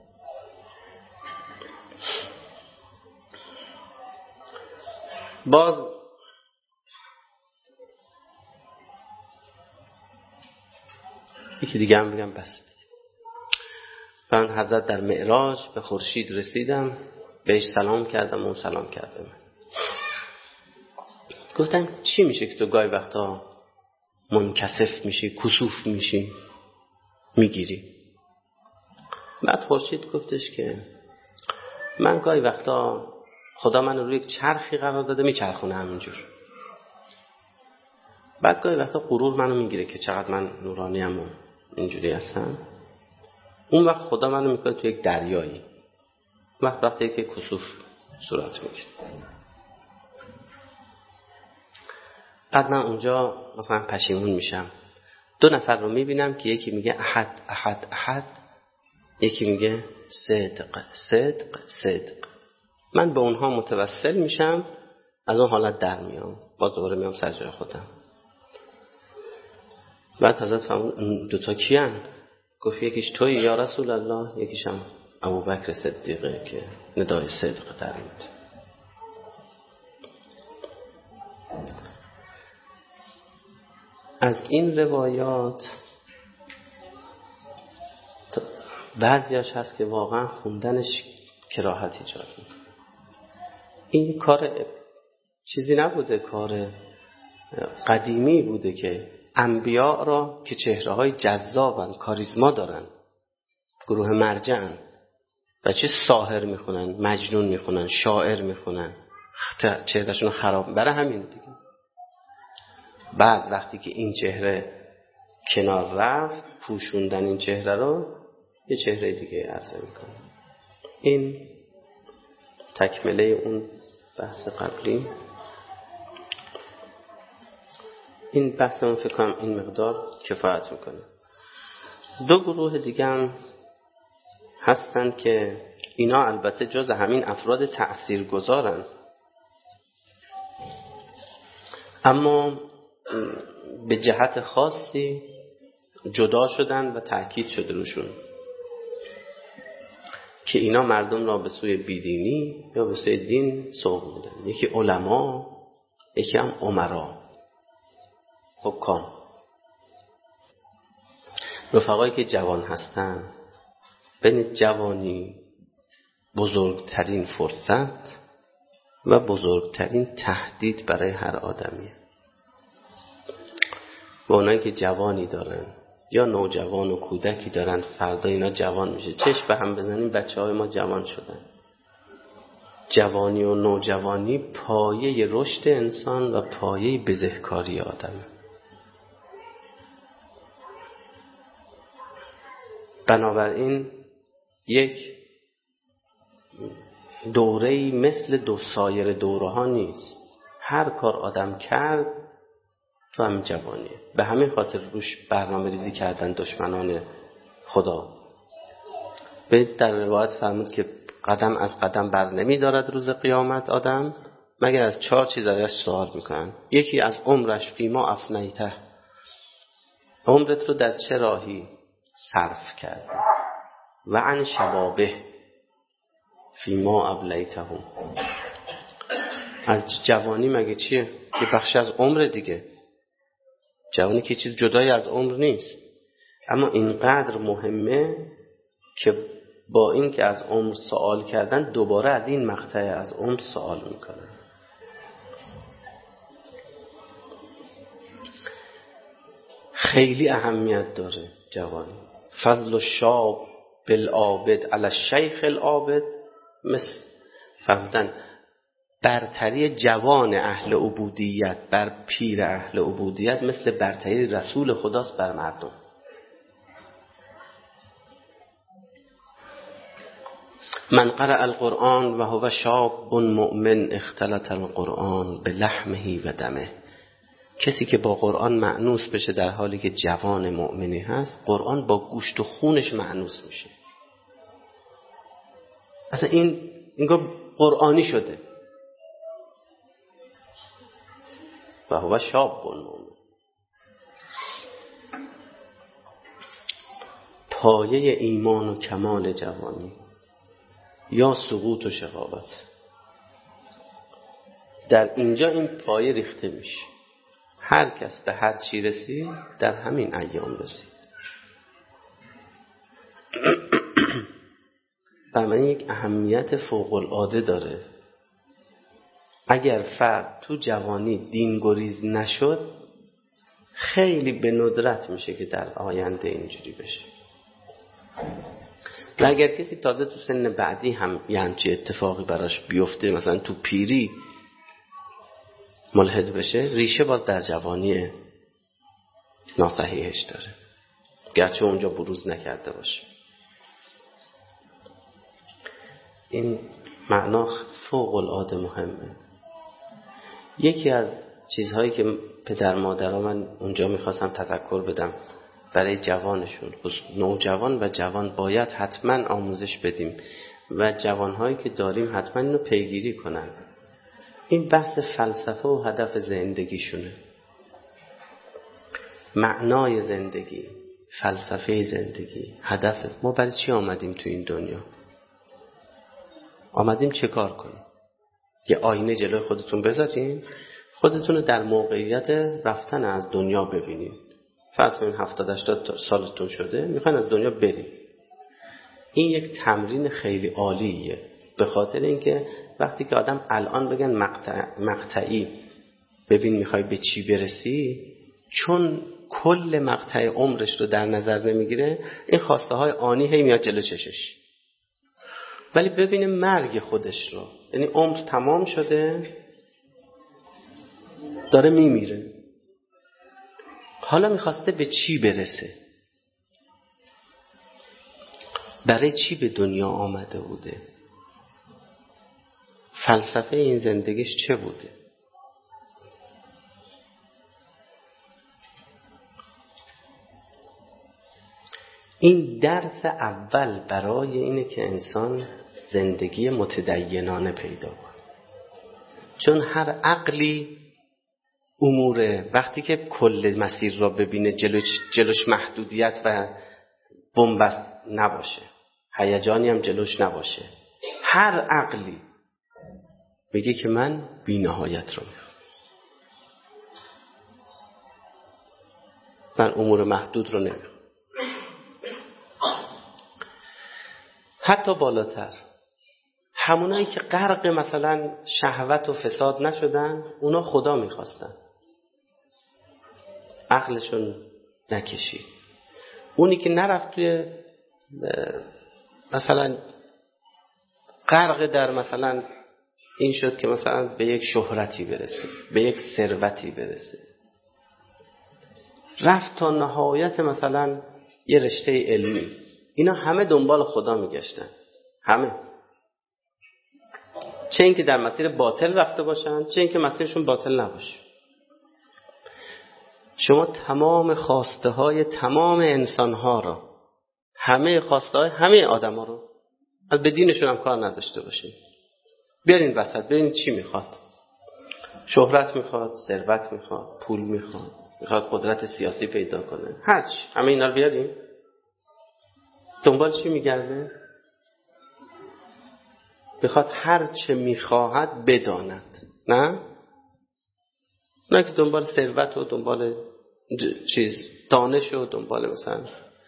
باز یکی دیگه هم بگم بس. من حضرت در معراج به خورشید رسیدم، بهش سلام کردم و اون سلام کردم. گفتم چی میشه که تو گاهی وقتا منکسف میشی، کسوف میشی، میگیری؟ بعد خورشید گفتش که من گاهی وقتا خدا من روی یک چرخی قرار داده میچرخونه همینجور. بعد گاهی وقتا غرور منو میگیره که چقدر من نورانیم و اینجوری هستم. اون وقت خدا منو میکنه تو یک دریایی. وقت وقتی که کسوف صورت میگیره. بعد من اونجا مثلا پشیمون میشم. دو نفر رو میبینم که یکی میگه احد احد احد، یکی میگه صدق صدق صدق. من به اونها متوسل میشم، از اون حالت در میام، باز دوباره میام سر جای خودم. بعد حضرت فرمود اون دوتا کیان؟ گفت یکیش توی یا رسول الله، یکیش هم ابوبکر صدیقه که ندای صدق در میاد. از این روایات بعضیاش هست که واقعا خوندنش کراهت ایجاد میکنه. این کار چیزی نبوده، کار قدیمی بوده که انبیاء را که چهره‌های جذابن، کاریزما دارن، گروه مرجعن، و چه ساحر میخونن، مجنون میخونن، شاعر میخونن، چهرهشون خراب، برای همین دیگه. بعد وقتی که این چهره کنار رفت، پوشوندن این چهره رو یه چهره دیگه عرضه میکنه. این تکمله اون بحث قبلی. این بحث من فکر کنم این مقدار کفایت میکنه. دو گروه دیگه هم هستن که اینا البته جز همین افراد تأثیرگذارن، اما به جهت خاصی جدا شدن و تأکید شده روشون که اینا مردم را به سوی بیدینی یا به سوی دین سوق میدن. یکی علما، یکی هم امرا، حکام. رفقایی که جوان هستن، بین جوانی بزرگترین فرصت و بزرگترین تهدید برای هر آدمیه. و اونایی که جوانی دارن یا نوجوان و کودکی دارن، فردا اینا جوان میشه، چشم به هم بزنیم بچه های ما جوان شدن. جوانی و نوجوانی پایه رشد انسان و پایه بزهکاری آدمه. بنابراین یک دوره‌ای مثل دو سایر دوره ها نیست. هر کار آدم کرد تو همین جوانیه. به همین خاطر روش برنامه ریزی کردن دشمنان خدا. به در روایت فرمود که قدم از قدم بر نمی دارد روز قیامت آدم مگر از چهار چیز ازش سوال میکنن. یکی از عمرش فیما افنیته، عمرت رو در چه راهی صرف کرده، و عن شبابه فیما ابلیته، از جوانی مگه چیه؟ که بخش از عمر دیگه. جوانی که چیز جدای از عمر نیست. اما اینقدر مهمه که با این که از عمر سوال کردن دوباره از این مقطع از عمر سوال میکنن. خیلی اهمیت داره جوانی. فضل الشاب بالعابد علی الشیخ العابد، مثل فرمودن برتری جوان اهل عبودیت بر پیر اهل عبودیت مثل برتری رسول خداست بر مردم. من قرأ القرآن و هو شاب مؤمن اختلط القرآن به لحمه و دمه. کسی که با قرآن مأنوس بشه در حالی که جوان مؤمنی هست، قرآن با گوشت و خونش مأنوس میشه. اصلا این اینگاه قرآنی شده. و هو شاب مؤمن. پایه ایمان و کمال جوانی یا سقوط و شقاوت، در اینجا این پایه ریخته میشه. هر کس به هر چی رسید در همین ایام رسید. و من یک اهمیت فوق العاده داره. اگر فرد تو جوانی دین گریز نشد، خیلی به ندرت میشه که در آینده اینجوری بشه. و اگر کسی تازه تو سن بعدی هم یه همچی اتفاقی براش بیفته، مثلا تو پیری ملحد بشه، ریشه باز در جوانی ناصحیحش داره، گرچه اونجا بروز نکرده باشه. این معنا فوق العاده مهمه. یکی از چیزهایی که پدر مادرها من اونجا میخواستم تذکر بدم برای جوانشون، نوجوان و جوان باید حتما آموزش بدیم و جوانهایی که داریم حتما اینو پیگیری کنن. این بحث فلسفه و هدف زندگیشونه. معنای زندگی، فلسفه زندگی، هدف ما برای چی آمدیم تو این دنیا؟ آمدیم چه کار کنیم؟ یه آینه جلوی خودتون بذارین، خودتون در موقعیت رفتن از دنیا ببینین. فرض کنین هفتاد هشتاد سالتون شده، میخواین از دنیا برین. این یک تمرین خیلی عالیه، به خاطر اینکه وقتی که آدم الان بگن مقطع، مقطعی ببین میخوای به چی برسی، چون کل مقطع عمرش رو در نظر نمیگیره، این خواسته های آنی هی میاد جلو چشش. ولی ببینه مرگ خودش رو، یعنی عمر تمام شده داره میمیره، حالا میخواسته به چی برسه، برای چی به دنیا آمده بوده، فلسفه این زندگیش چه بوده. این درس اول برای اینه که انسان زندگی متدینانه پیدا کنه. چون هر عقلی اموره وقتی که کل مسیر را ببینه جلوش, جلوش محدودیت و بنبست نباشه، هیجانی هم جلوش نباشه، هر عقلی میگه که من بی نهایت رو میخوام، من امور محدود رو نمیخوام. حتی بالاتر همونایی که غرق مثلا شهوت و فساد نشدن، اونا خدا میخواستن، عقلشون نکشید. اونی که نرفت توی مثلا غرق در مثلا این شد که مثلا به یک شهرتی برسه، به یک ثروتی برسه، رفت تا نهایت مثلا یه رشته علمی، اینا همه دنبال خدا میگشتن، همه، چه اینکه در مسیر باطل رفته باشن، چه اینکه مسیرشون باطل نباشه. شما تمام خواسته های تمام انسان ها را، همه خواسته های همه آدم ها رو، از به دینشون هم کار نداشته باشین، بیارین وسط، ببینید چی میخواد. شهرت میخواد، ثروت میخواد، پول میخواد، میخواد قدرت سیاسی پیدا کنه، هرچی، همه اینا رو بیارین. دنبال چی میگرده؟ میخواد هر چه میخواهد بداند، نه؟ نه که دنبال ثروت و دنبال چیز دانش و دنبال مثلا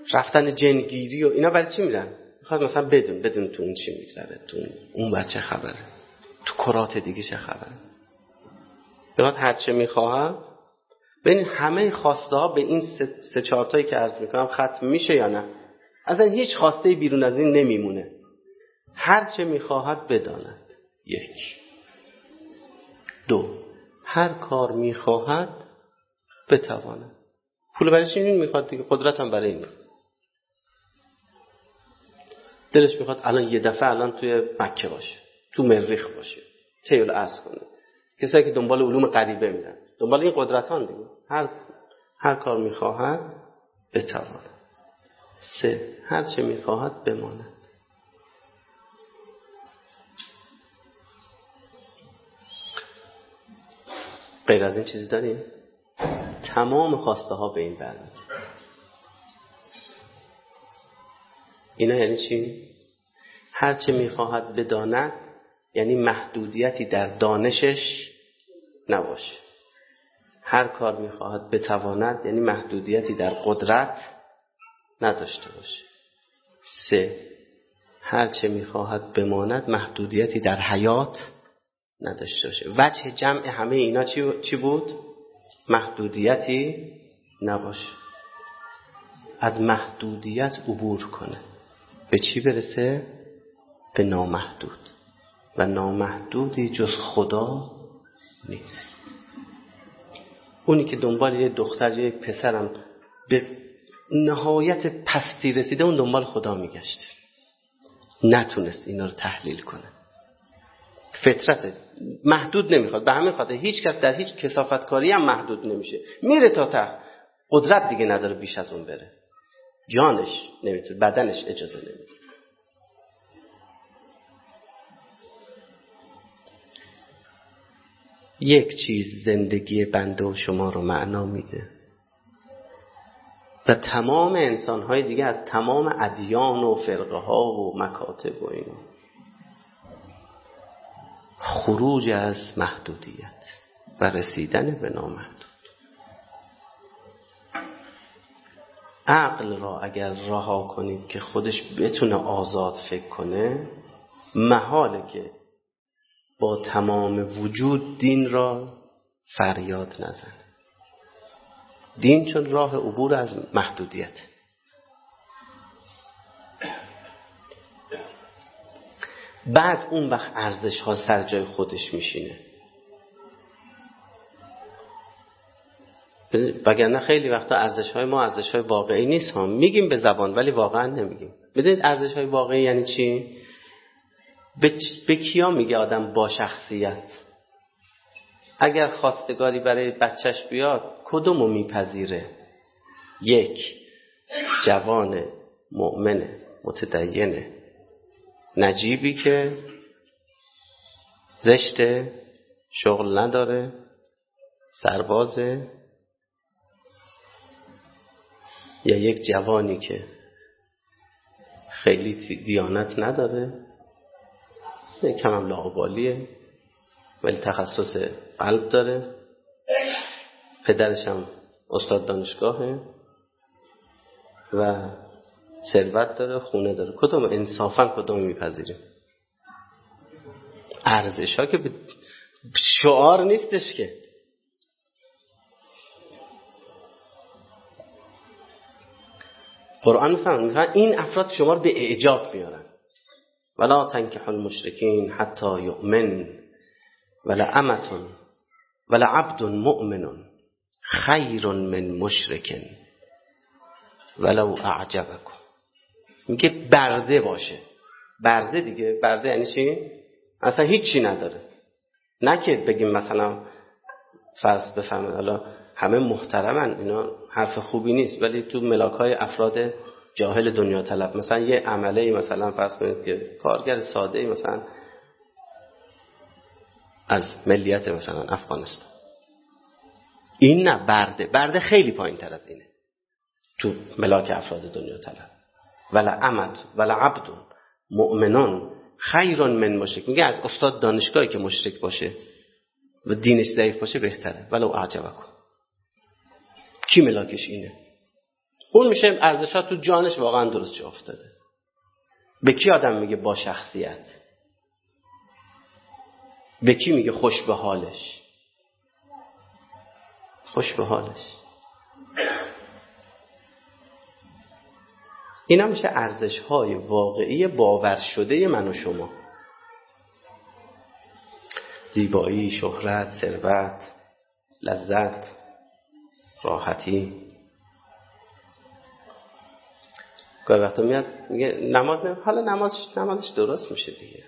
رفتن جنگیری و اینا برای چی میرن؟ میخواد مثلا بدون بدون تو اون چی میگذره، تو اون بر چه خبره، تو کرات دیگه چه خبره. میخواد هر چه میخواهم. ببین همه خواسته ها به این سه, سه چهار تایی که عرض میکنم ختم میشه یا نه؟ اصلا هیچ خواسته بیرون از این نمیمونه. هر چه میخواهد بداند. یک. دو. هر کار میخواهد بتواند. پول برای چی میخواد دیگه؟ قدرت هم برای این میخواد. دلش میخواد الان یه دفعه الان توی مکه باشه، تو مریخ باشه، تیل ارز کنه. کسایی که دنبال علوم غریبه میرن، دنبال این قدرتان دیگه. هر هر کار میخواهد بتواند. سه. هر چه میخواهد بماند. غیر از این چیزی داریم؟ تمام خواسته ها به این برمیاد. اینا یعنی چی؟ هر چه میخواهد بداند یعنی محدودیتی در دانشش نباشه. هر کار میخواهد بتواند یعنی محدودیتی در قدرت نداشته باشه. سه. هر چه میخواهد بماند محدودیتی در حیات نداشته باشه. وجه جمع همه اینا چی, چی بود؟ محدودیتی نباشه. از محدودیت عبور کنه. به چی برسه؟ به نامحدود. و نامحدودی جز خدا نیست. اونی که دنبال یه دختر یه پسرم به نهایت پستی رسیده، اون دنبال خدا میگشت، نتونست اینا رو تحلیل کنه. فطرت محدود نمیخواد. به همین خاطر هیچ کس در هیچ کثافتکاری هم محدود نمیشه. میره تا ته، قدرت دیگه نداره بیش از اون بره. جانش نمیتونه، بدنش اجازه نمیده. یک چیز زندگی بنده و شما رو معنا میده و تمام انسان‌های دیگه از تمام ادیان و فرقه ها و مکاتب و اینا. خروج از محدودیت و رسیدن به نامحدود. عقل را اگر رها کنید که خودش بتونه آزاد فکر کنه، محاله که با تمام وجود دین را فریاد نزنه. دین چون راه عبور از محدودیت. بعد اون وقت ارزش ها سر جای خودش میشینه. وگرنه خیلی وقتا ارزش های ما ارزش های واقعی نیست ها. میگیم به زبان ولی واقعا نمیگیم. بدونید ارزش های واقعی یعنی چی؟ به, به کیا میگه آدم با شخصیت؟ اگر خواستگاری برای بچهش بیاد کدومو میپذیره؟ یک، جوان مؤمن متدین نجیبی که زشته، شغل نداره، سربازه، یا یک جوانی که خیلی دیانت نداره، کم هم لاابالیه ولی تخصص قلب داره، پدرش هم استاد دانشگاهه و ثروت داره، خونه داره. کدوم انصافا کدوم میپذیریم؟ ارزش ها که شعار نیستش که. قرآن میفهمه این افراد شما رو به اعجاب میارن. ولا تنکحوا المشرکین حتی یؤمن ولا امة ولا عبد مؤمن خیر من مشرک ولو اعجبکم. میگه برده باشه. برده دیگه، برده یعنی چی؟ اصلا هیچی نداره. نه که بگیم مثلا فرض بفهمه حالا همه محترمن، اینا حرف خوبی نیست، ولی تو ملاک‌های افراد جاهل دنیا طلب مثلا یه عمله مثلا فرض کنید که کارگر ساده مثلا از ملیت مثلا افغانستان، این نه برده. برده خیلی پایین تر از اینه تو ملاک افراد دنیا طلب. ولا امد ولا عبد مؤمنون خیر من مشرک. میگه از استاد دانشگاهی که مشرک باشه و دینش ضعیف باشه بهتره. ولو اعجبکم. کی ملاکش اینه؟ اون میشه ارزشات تو جانش واقعا درست جا افتاده. به کی آدم میگه با شخصیت؟ به کی میگه خوش به حالش؟ خوش به حالش. اینا میشه ارزش‌های واقعی باور شده من و شما. زیبایی، شهرت، ثروت، لذت، راحتی. گاهی وقتا میاد میگه نماز نه، حالا نمازش نمازش درست میشه دیگه.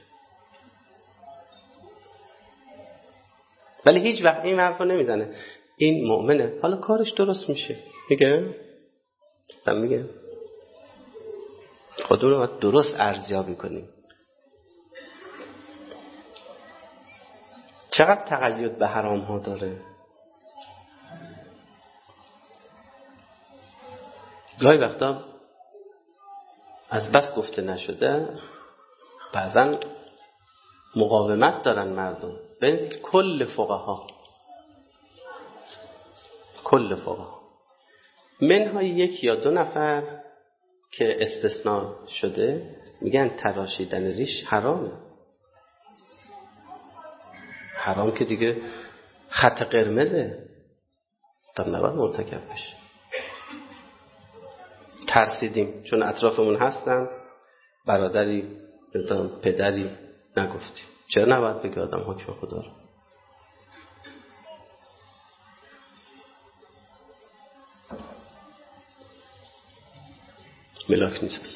ولی هیچ وقت این حرفو نمیزنه این مؤمنه، حالا کارش درست میشه. میگه من میگه خودمون رو درست ارزیابی کنیم. چقدر تقید به حرام ها داره. گاهی وقتا از بس گفته نشده بعضا مقاومت دارن مردم. ببین کل فقها کل فقها منهای یک یا دو نفر که استثناء شده میگن تراشیدن ریش حرامه. حرام که دیگه خط قرمزه، تا نباید مرتکب بشه. ترسیدیم چون اطرافمون هستن، برادری پدری نگفتیم. چرا نباید بگه آدم حکم خدا رو؟ ملاک نیست.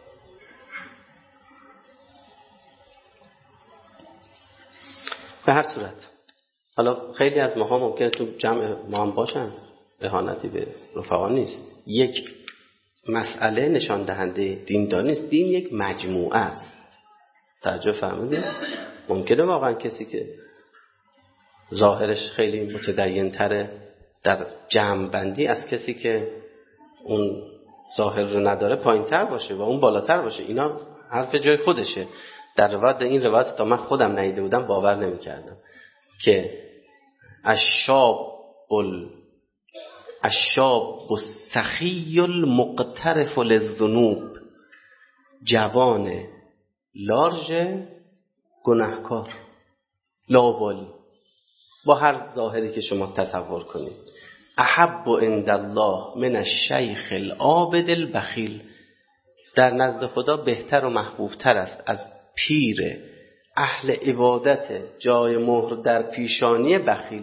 به هر صورت حالا خیلی از ماها ممکنه تو جمع ما هم باشن، اهانتی به رفقا نیست، یک مسئله نشان دهنده دیندار نیست. دین یک مجموعه است. توجه فهمیدید؟ ممکنه واقعا کسی که ظاهرش خیلی متدین تره در جمع بندی از کسی که اون ظاهر رو نداره پایین تر باشه و اون بالاتر باشه. اینا حرف جای خودشه. در روایت این روایت تا من خودم ندیده بودم باور نمی کردم که الشاب الشاب السخی المقترف للذنوب، جوان لارژ گناهکار لاابالی با هر ظاهری که شما تصور کنید، احب عند الله من الشیخ العابد البخیل، در نزد خدا بهتر و محبوب تر است از پیر اهل عبادت جای مهر در پیشانی بخیل.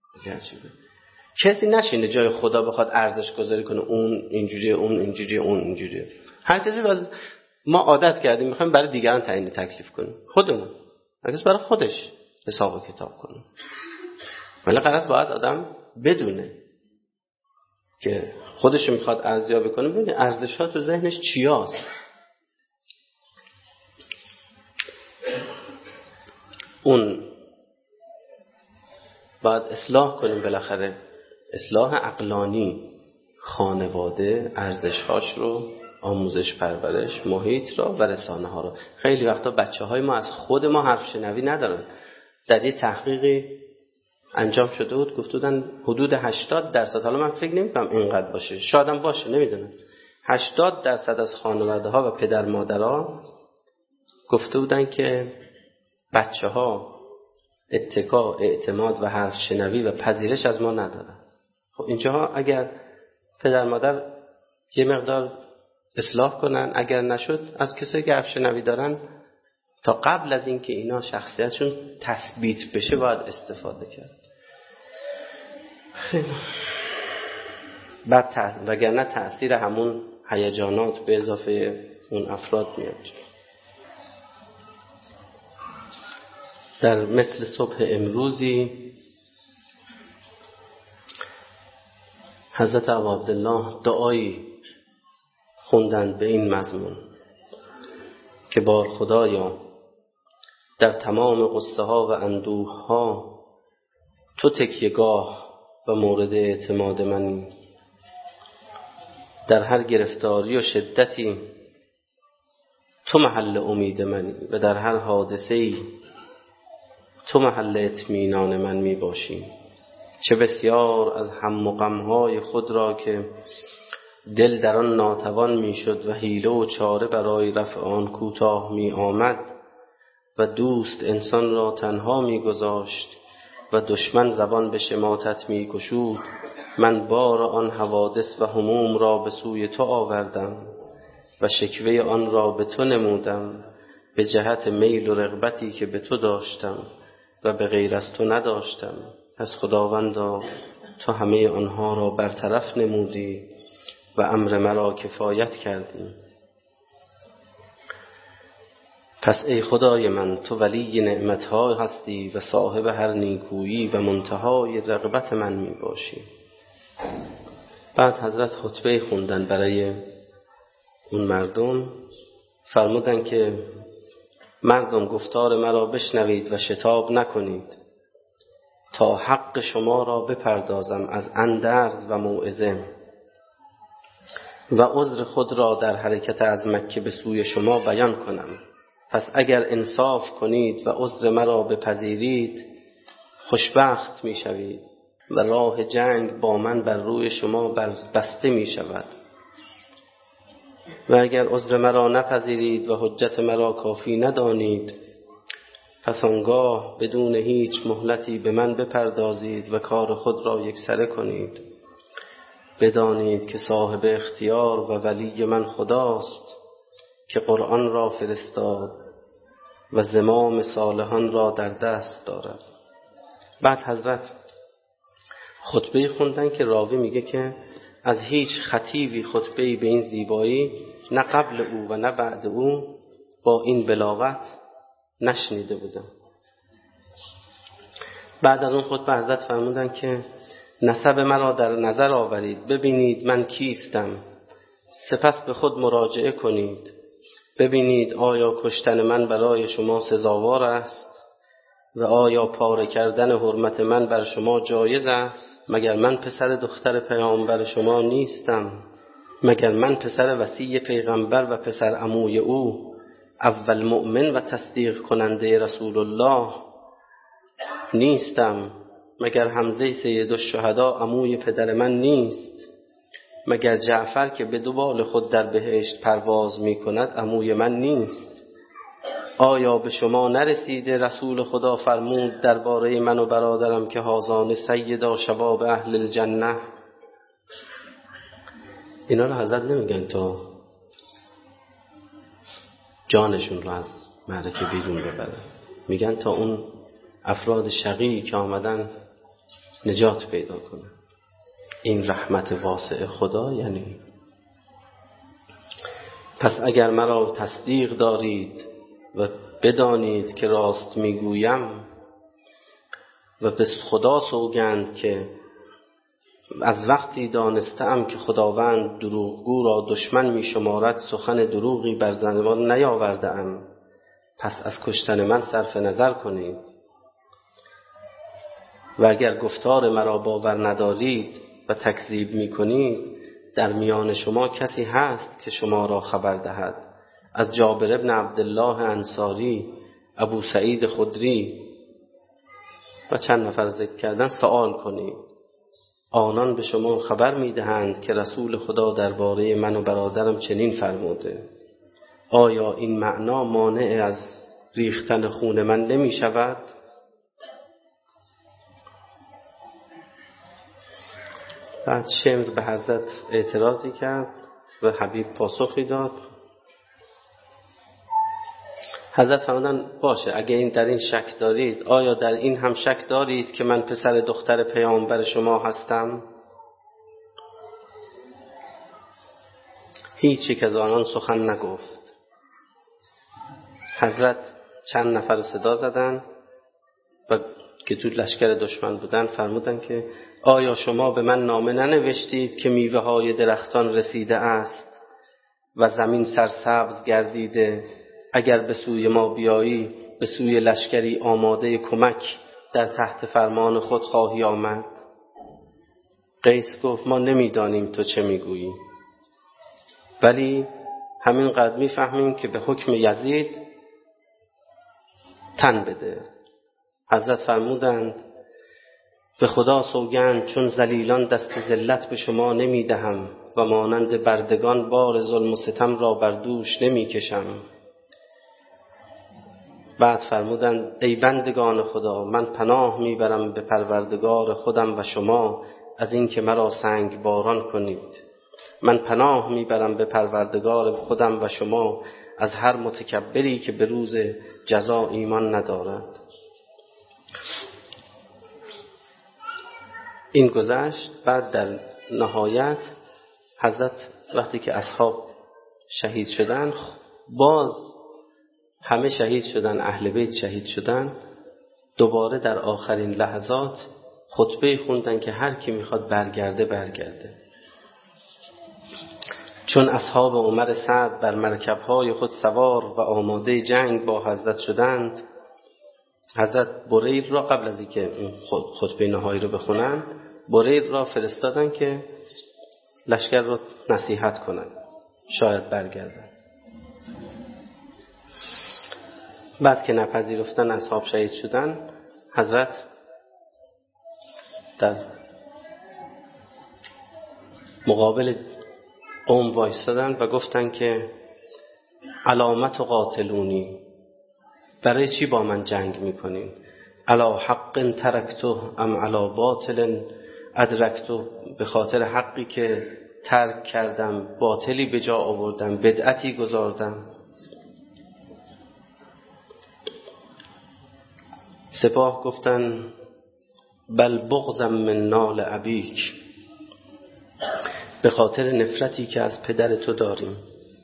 کسی نشینه جای خدا بخواد ارزش گذاری کنه اون اینجوریه اون اینجوریه اون اینجوریه. هر کسی باز ما عادت کردیم میخوایم برای دیگران تعیین تکلیف کنیم، خودمون هر کسی برای خودش حساب و کتاب کنه. ولی غلط باید آدم بدونه که خودش میخواد ارزیابی کنه، ببینه ارزش‌ها تو ذهنش چیاست. اون باید اصلاح کنیم، بالاخره اصلاح عقلانی، خانواده، ارزش‌هاش رو، آموزش پرورش، محیط رو و رسانه ها رو. خیلی وقتا بچه های ما از خود ما حرف شنوی ندارن. در یه تحقیقی انجام شده بود گفته بودن حدود هشتاد درصد، حالا من فکر نمی‌کنم اینقدر باشه، شاید هم باشه نمیدونم، هشتاد درصد از خانواده ها و پدر مادرها گفته بودن که بچه ها اتکا، اعتماد و حرف شنوی و پذیرش از ما ندارن. خب اینجاها اگر پدر مادر یه مقدار اصلاح کنن، اگر نشد از کسایی که حرف شنوی دارن تا قبل از اینکه اینا شخصیتشون تثبیت بشه باید استفاده کرد. خیلی بعد تأثیر، وگرنه تأثیر همون هیجانات به اضافه اون افراد میاد. در مثل صبح امروزی حضرت ابا عبدالله دعایی خوندند به این مضمون که بار خدایا در تمام قصه ها و اندوه ها تو تکیه‌گاه و مورد اعتماد منی، در هر گرفتاری و شدتی تو محل امید منی و در هر حادثه‌ای تو محل اطمینان من می باشی. چه بسیار از هم و غم‌های خود را که دل در آن ناتوان می شد و حیله و چاره برای رفع آن کوتاه می آمد و دوست انسان را تنها می گذاشت و دشمن زبان به شماتت می گشود. من بار آن حوادث و هموم را به سوی تو آوردم و شکوه آن را به تو نمودم، به جهت میل و رغبتی که به تو داشتم و به غیر از تو نداشتم. پس خداوندا تو همه آنها را برطرف نمودی و امر مرا کفایت کردی. پس ای خدای من، تو ولی نعمت‌ها هستی و صاحب هر نیکویی و منتهای رغبت من می باشی. بعد حضرت خطبه خوندن برای اون مردم. فرمودن که مردم گفتار مرا بشنوید و شتاب نکنید تا حق شما را بپردازم از اندرز و موعظه و عذر خود را در حرکت از مکه به سوی شما بیان کنم. پس اگر انصاف کنید و عذر مرا بپذیرید خوشبخت می شوید و راه جنگ با من بر روی شما بسته می شود. و اگر عذر مرا نپذیرید و حجت مرا کافی ندانید پس آنگاه بدون هیچ مهلتی به من بپردازید و کار خود را یکسره کنید. بدانید که صاحب اختیار و ولی من خداست که قرآن را فرستاد و زمام صالحان را در دست دارد. بعد حضرت خطبه خوندن که راوی میگه که از هیچ خطیبی خطبه‌ای به این زیبایی نه قبل او و نه بعد او با این بلاغت نشنیده بودم. بعد از اون خطبه حضرت فرمودن که نسب مرا در نظر آورید، ببینید من کیستم، سپس به خود مراجعه کنید، ببینید آیا کشتن من برای شما سزاوار است و آیا پاره کردن حرمت من بر شما جایز است؟ مگر من پسر دختر پیامبر شما نیستم؟ مگر من پسر وصی پیغمبر و پسر عموی او، اول مؤمن و تصدیق کننده رسول الله نیستم؟ مگر حمزه سید الشهدا عموی پدر من نیست؟ مگر جعفر که به دوبال خود در بهشت پرواز می کند عموی من نیست؟ آیا به شما نرسیده رسول خدا فرمود درباره من و برادرم که هازان سیدا شباب اهل الجنه؟ اینا رو حضرت نمیگن تا جانشون رو از معرکه بیرون ببرن، میگن تا اون افراد شقی که آمدن نجات پیدا کنن. این رحمت واسع خدا یعنی. پس اگر مرا تصدیق دارید و بدانید که راست میگویم و به خدا سوگند که از وقتی دانستم که خداوند دروغگو را دشمن می شمارد سخن دروغی بر زبان نیاورده ام، پس از کشتن من صرف نظر کنید. و اگر گفتار مرا باور ندارید و تکذیب می کنید در میان شما کسی هست که شما را خبر دهد. از جابر ابن عبدالله انصاری، ابو سعید خدری و چند نفر ذکر کردن سوال کنید. آنان به شما خبر می دهند که رسول خدا درباره من و برادرم چنین فرموده. آیا این معنا مانع از ریختن خون من نمی شود؟ بعد شمر به حضرت اعتراضی کرد و حبیب پاسخی داد. حضرت فرمودن باشه، اگه این در این شک دارید، آیا در این هم شک دارید که من پسر دختر پیامبر شما هستم؟ هیچ یک از آنان سخن نگفت. حضرت چند نفر صدا زدن و که تو لشکر دشمن بودن فرمودن که آیا شما به من نامه ننوشتید که میوه های درختان رسیده است و زمین سرسبز گردیده؟ اگر به سوی ما بیایی به سوی لشکری آماده کمک در تحت فرمان خود خواهی آمد. قیس گفت ما نمیدانیم تو چه میگویی، ولی همین قدر میفهمیم که به حکم یزید تن بده. حضرت فرمودند به خدا سوگند چون ذلیلان دست ذلت به شما نمی دهم و مانند بردگان بار ظلم و ستم را بر دوش نمی کشم. بعد فرمودند ای بندگان خدا، من پناه میبرم به پروردگار خودم و شما از این که مرا سنگ باران کنید. من پناه میبرم به پروردگار خودم و شما از هر متکبری که به روز جزا ایمان ندارد. این گذشت. بعد در نهایت حضرت وقتی که اصحاب شهید شدن، باز همه شهید شدن، اهل بیت شهید شدن، دوباره در آخرین لحظات خطبه خوندن که هر کی میخواد برگرده برگرده. چون اصحاب عمر سعد بر مرکبهای خود سوار و آماده جنگ با حضرت شدند، حضرت بریر را قبل از اینکه خطبه نهایی رو بخونن، بریر را فرستادن که لشکر رو نصیحت کنن، شاید برگردن. بعد که نپذیرفتن، اصحاب شهید شدن، حضرت در مقابل قوم وایستادن و گفتن که علامت قاتلونی، برای چی با من جنگ میکنین؟ علا حق ترکتو ام علا باطل ادرکتو، به خاطر حقی که ترک کردم باطلی به جا آوردم، بدعتی گذاردم. سپاه گفتن بل بغضم من نال ابیک، به خاطر نفرتی که از پدر تو داریم.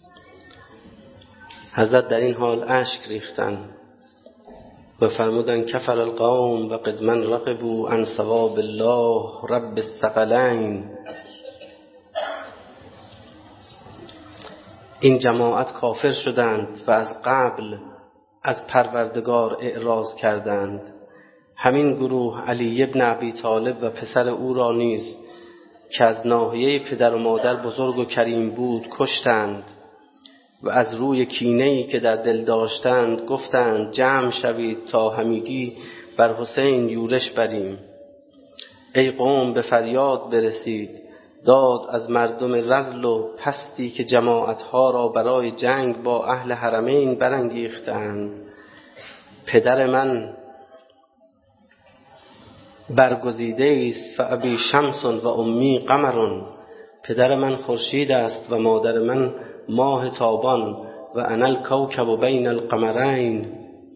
حضرت در این حال اشک ریختن و فرمودن کفر القوم و قد من رقبوا عن ثواب الله رب الثقلین، این جماعت کافر شدند و از قبل از پروردگار اعراض کردند. همین گروه علی ابن ابی طالب و پسر او را نیز که از ناحیه پدر و مادر بزرگ و کریم بود کشتند و از روی کینه‌ای که در دل داشتند گفتند جمع شوید تا همگی بر حسین یورش بریم. ای قوم به فریاد برسید، داد از مردم رذل و پستی که جماعتها را برای جنگ با اهل حرمین برانگیختند. پدر من برگزیده است فابی شمس و امی قمر، پدر من خورشید است و مادر من ماه تابان و انا الکوکب بین القمرین.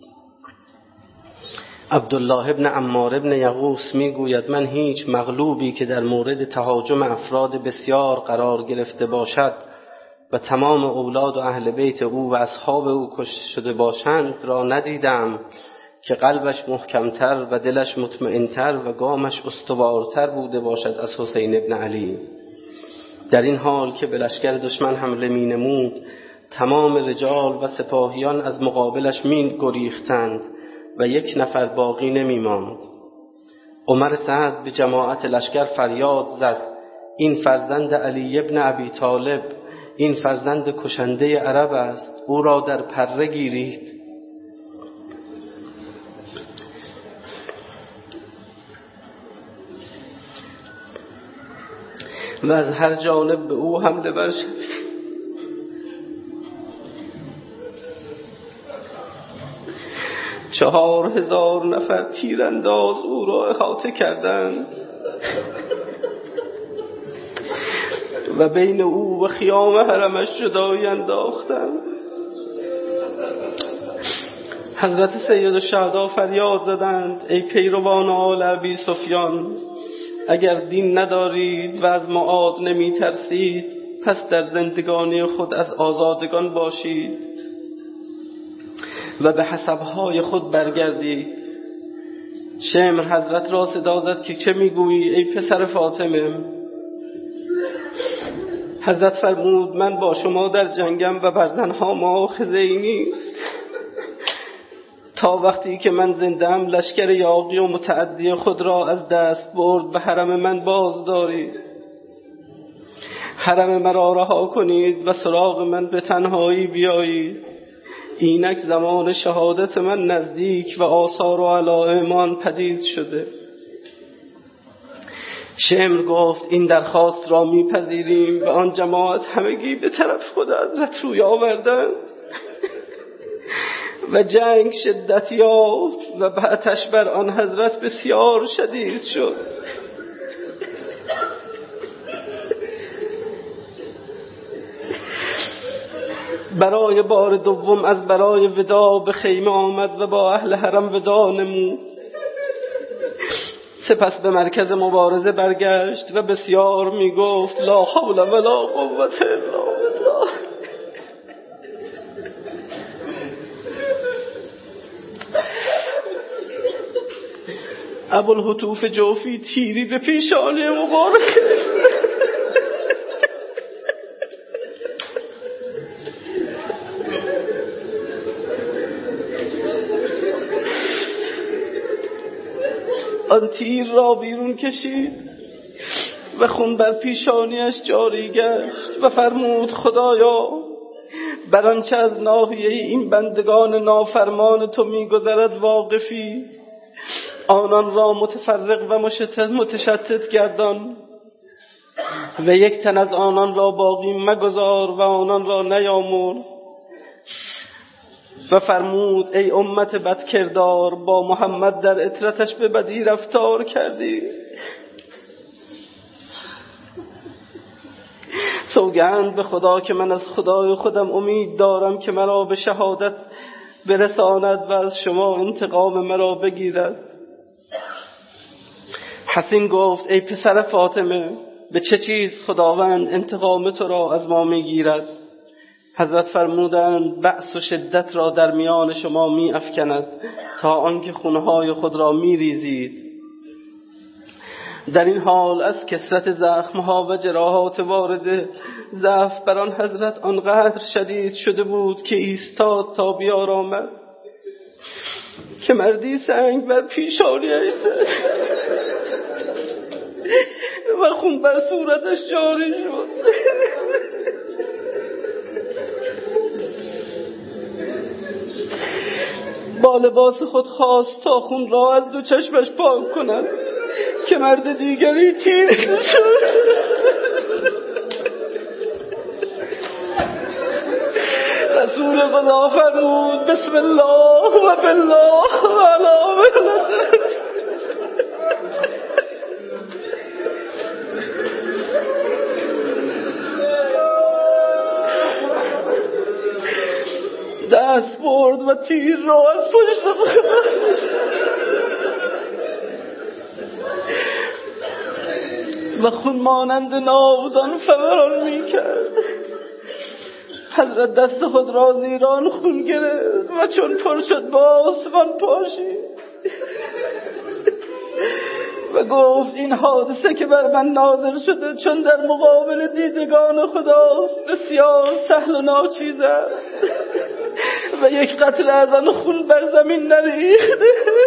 عبدالله ابن عمار ابن یغوث میگوید من هیچ مغلوبی که در مورد تهاجم افراد بسیار قرار گرفته باشد و تمام اولاد و اهل بیت او و اصحاب او کشته شده باشند را ندیدم که قلبش محکمتر و دلش مطمئنتر و گامش استوارتر بوده باشد از حسین ابن علی. در این حال که به لشکر دشمن حمله می نمود، تمام رجال و سپاهیان از مقابلش می گریختند و یک نفر باقی نمی ماند. عمر سعد به جماعت لشکر فریاد زد این فرزند علی ابن ابی طالب، این فرزند کشنده عرب است، او را در پره گیرید. و از هر جانب به او حمله ور شوید. چهار هزار نفر تیرانداز او را احاطه کردند و بین او و خیام حرمش جدایی انداختند. حضرت سید الشهدا فریاد زدند ای پیروان آل ابی سفیان، اگر دین ندارید و از معاد نمی ترسید، پس در زندگانی خود از آزادگان باشید و به حسبهای خود برگردید. شمر حضرت را صدا زد که چه میگویی ای پسر فاطمه؟ حضرت فرمود من با شما در جنگم و بر زنها مؤاخذه‌ای نیست. تا وقتی که من زنده‌ام لشکر یاغی و متعدی خود را از دست برد به حرم من باز دارید. حرم مرا رها کنید و سراغ من به تنهایی بیایید. اینک زمان شهادت من نزدیک و آثار و علائمان پدید شده. شمر گفت این درخواست را میپذیریم و آن جماعت همگی به طرف خود حضرت روی آوردند و جنگ شدت یافت و بعدش بر آن حضرت بسیار شدید شد. برای بار دوم از برای ودا به خیمه آمد و با اهل حرم ودا نمود. سپس به مرکز مبارزه برگشت و بسیار می گفت لا حول ولا قوة الا بالله. ابوالهتوف جوفی تیری به پیشانی مبارک آن تیر را بیرون کشید و خون بر پیشانیش جاری گشت و فرمود خدایا بر آنچه از ناحیه این بندگان نافرمان تو میگذرد واقفی، آنان را متفرق و متشتت گردان و یک تن از آنان را باقی مگذار و آنان را نیامرز. و فرمود ای امت بدکردار، با محمد در اطرتش به بدی رفتار کردی. سوگند به خدا که من از خدای خودم امید دارم که مرا به شهادت برساند و از شما انتقام مرا بگیرد. حسین گفت ای پسر فاطمه، به چه چیز خداوند انتقام تو را از ما میگیرد؟ حضرت فرمودند بأس و شدت را در میان شما می افکند تا آنکه خونهای خود را می ریزید. در این حال از کثرت زخمها و جراحات وارده ضعف بر آن حضرت آنقدر شدید شده بود که ایستاد تا بیارامد که مردی سنگ بر پیشانیش زد و خون بر صورتش جاری شد. با لباس خود خواست تا خون را از دو چشمش پاک کند که مرد دیگری تیر شد. رسول خدا فرمود بسم الله و بالله و علی ملت. دست برد و تیر را از پشت خودش و خون مانند ناودان فوران می کرد. حضرت دست خود را زیران خون گرفت و چون پر شد با آسمان پاشید و گفت این حادثه که بر من نازل شده چون در مقابل دیدگان خداست بسیار سهل و ناچیز است و یک قطره از آن خون بر زمین نریخته.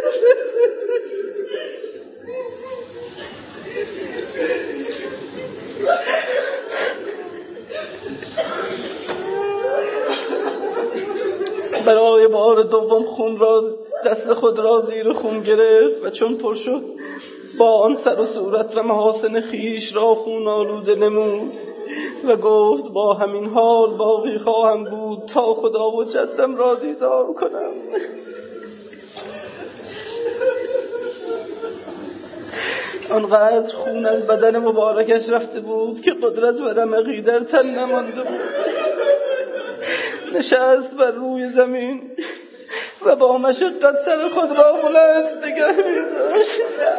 برای بار دوم خون را دست خود را زیر خون گرفت و چون پر شد با آن سر و صورت و محاسن خیش را خون آلوده نمود و گفت با همین حال باقی خواهم بود تا خدا و جدم را دیدار کنم. آنقدر خون از بدن مبارکش رفته بود که قدرت و رمقی در تن نمانده بود. نشست بر روی زمین و با مشقت سر خود را بلند نگه می‌داشت.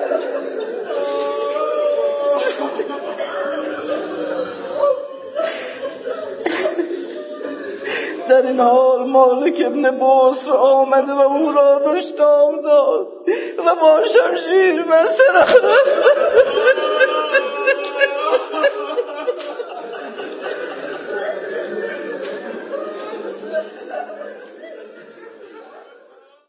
در این حال مالک ابن بصر آمد و او را دشنام داد و با شمشیر بر سر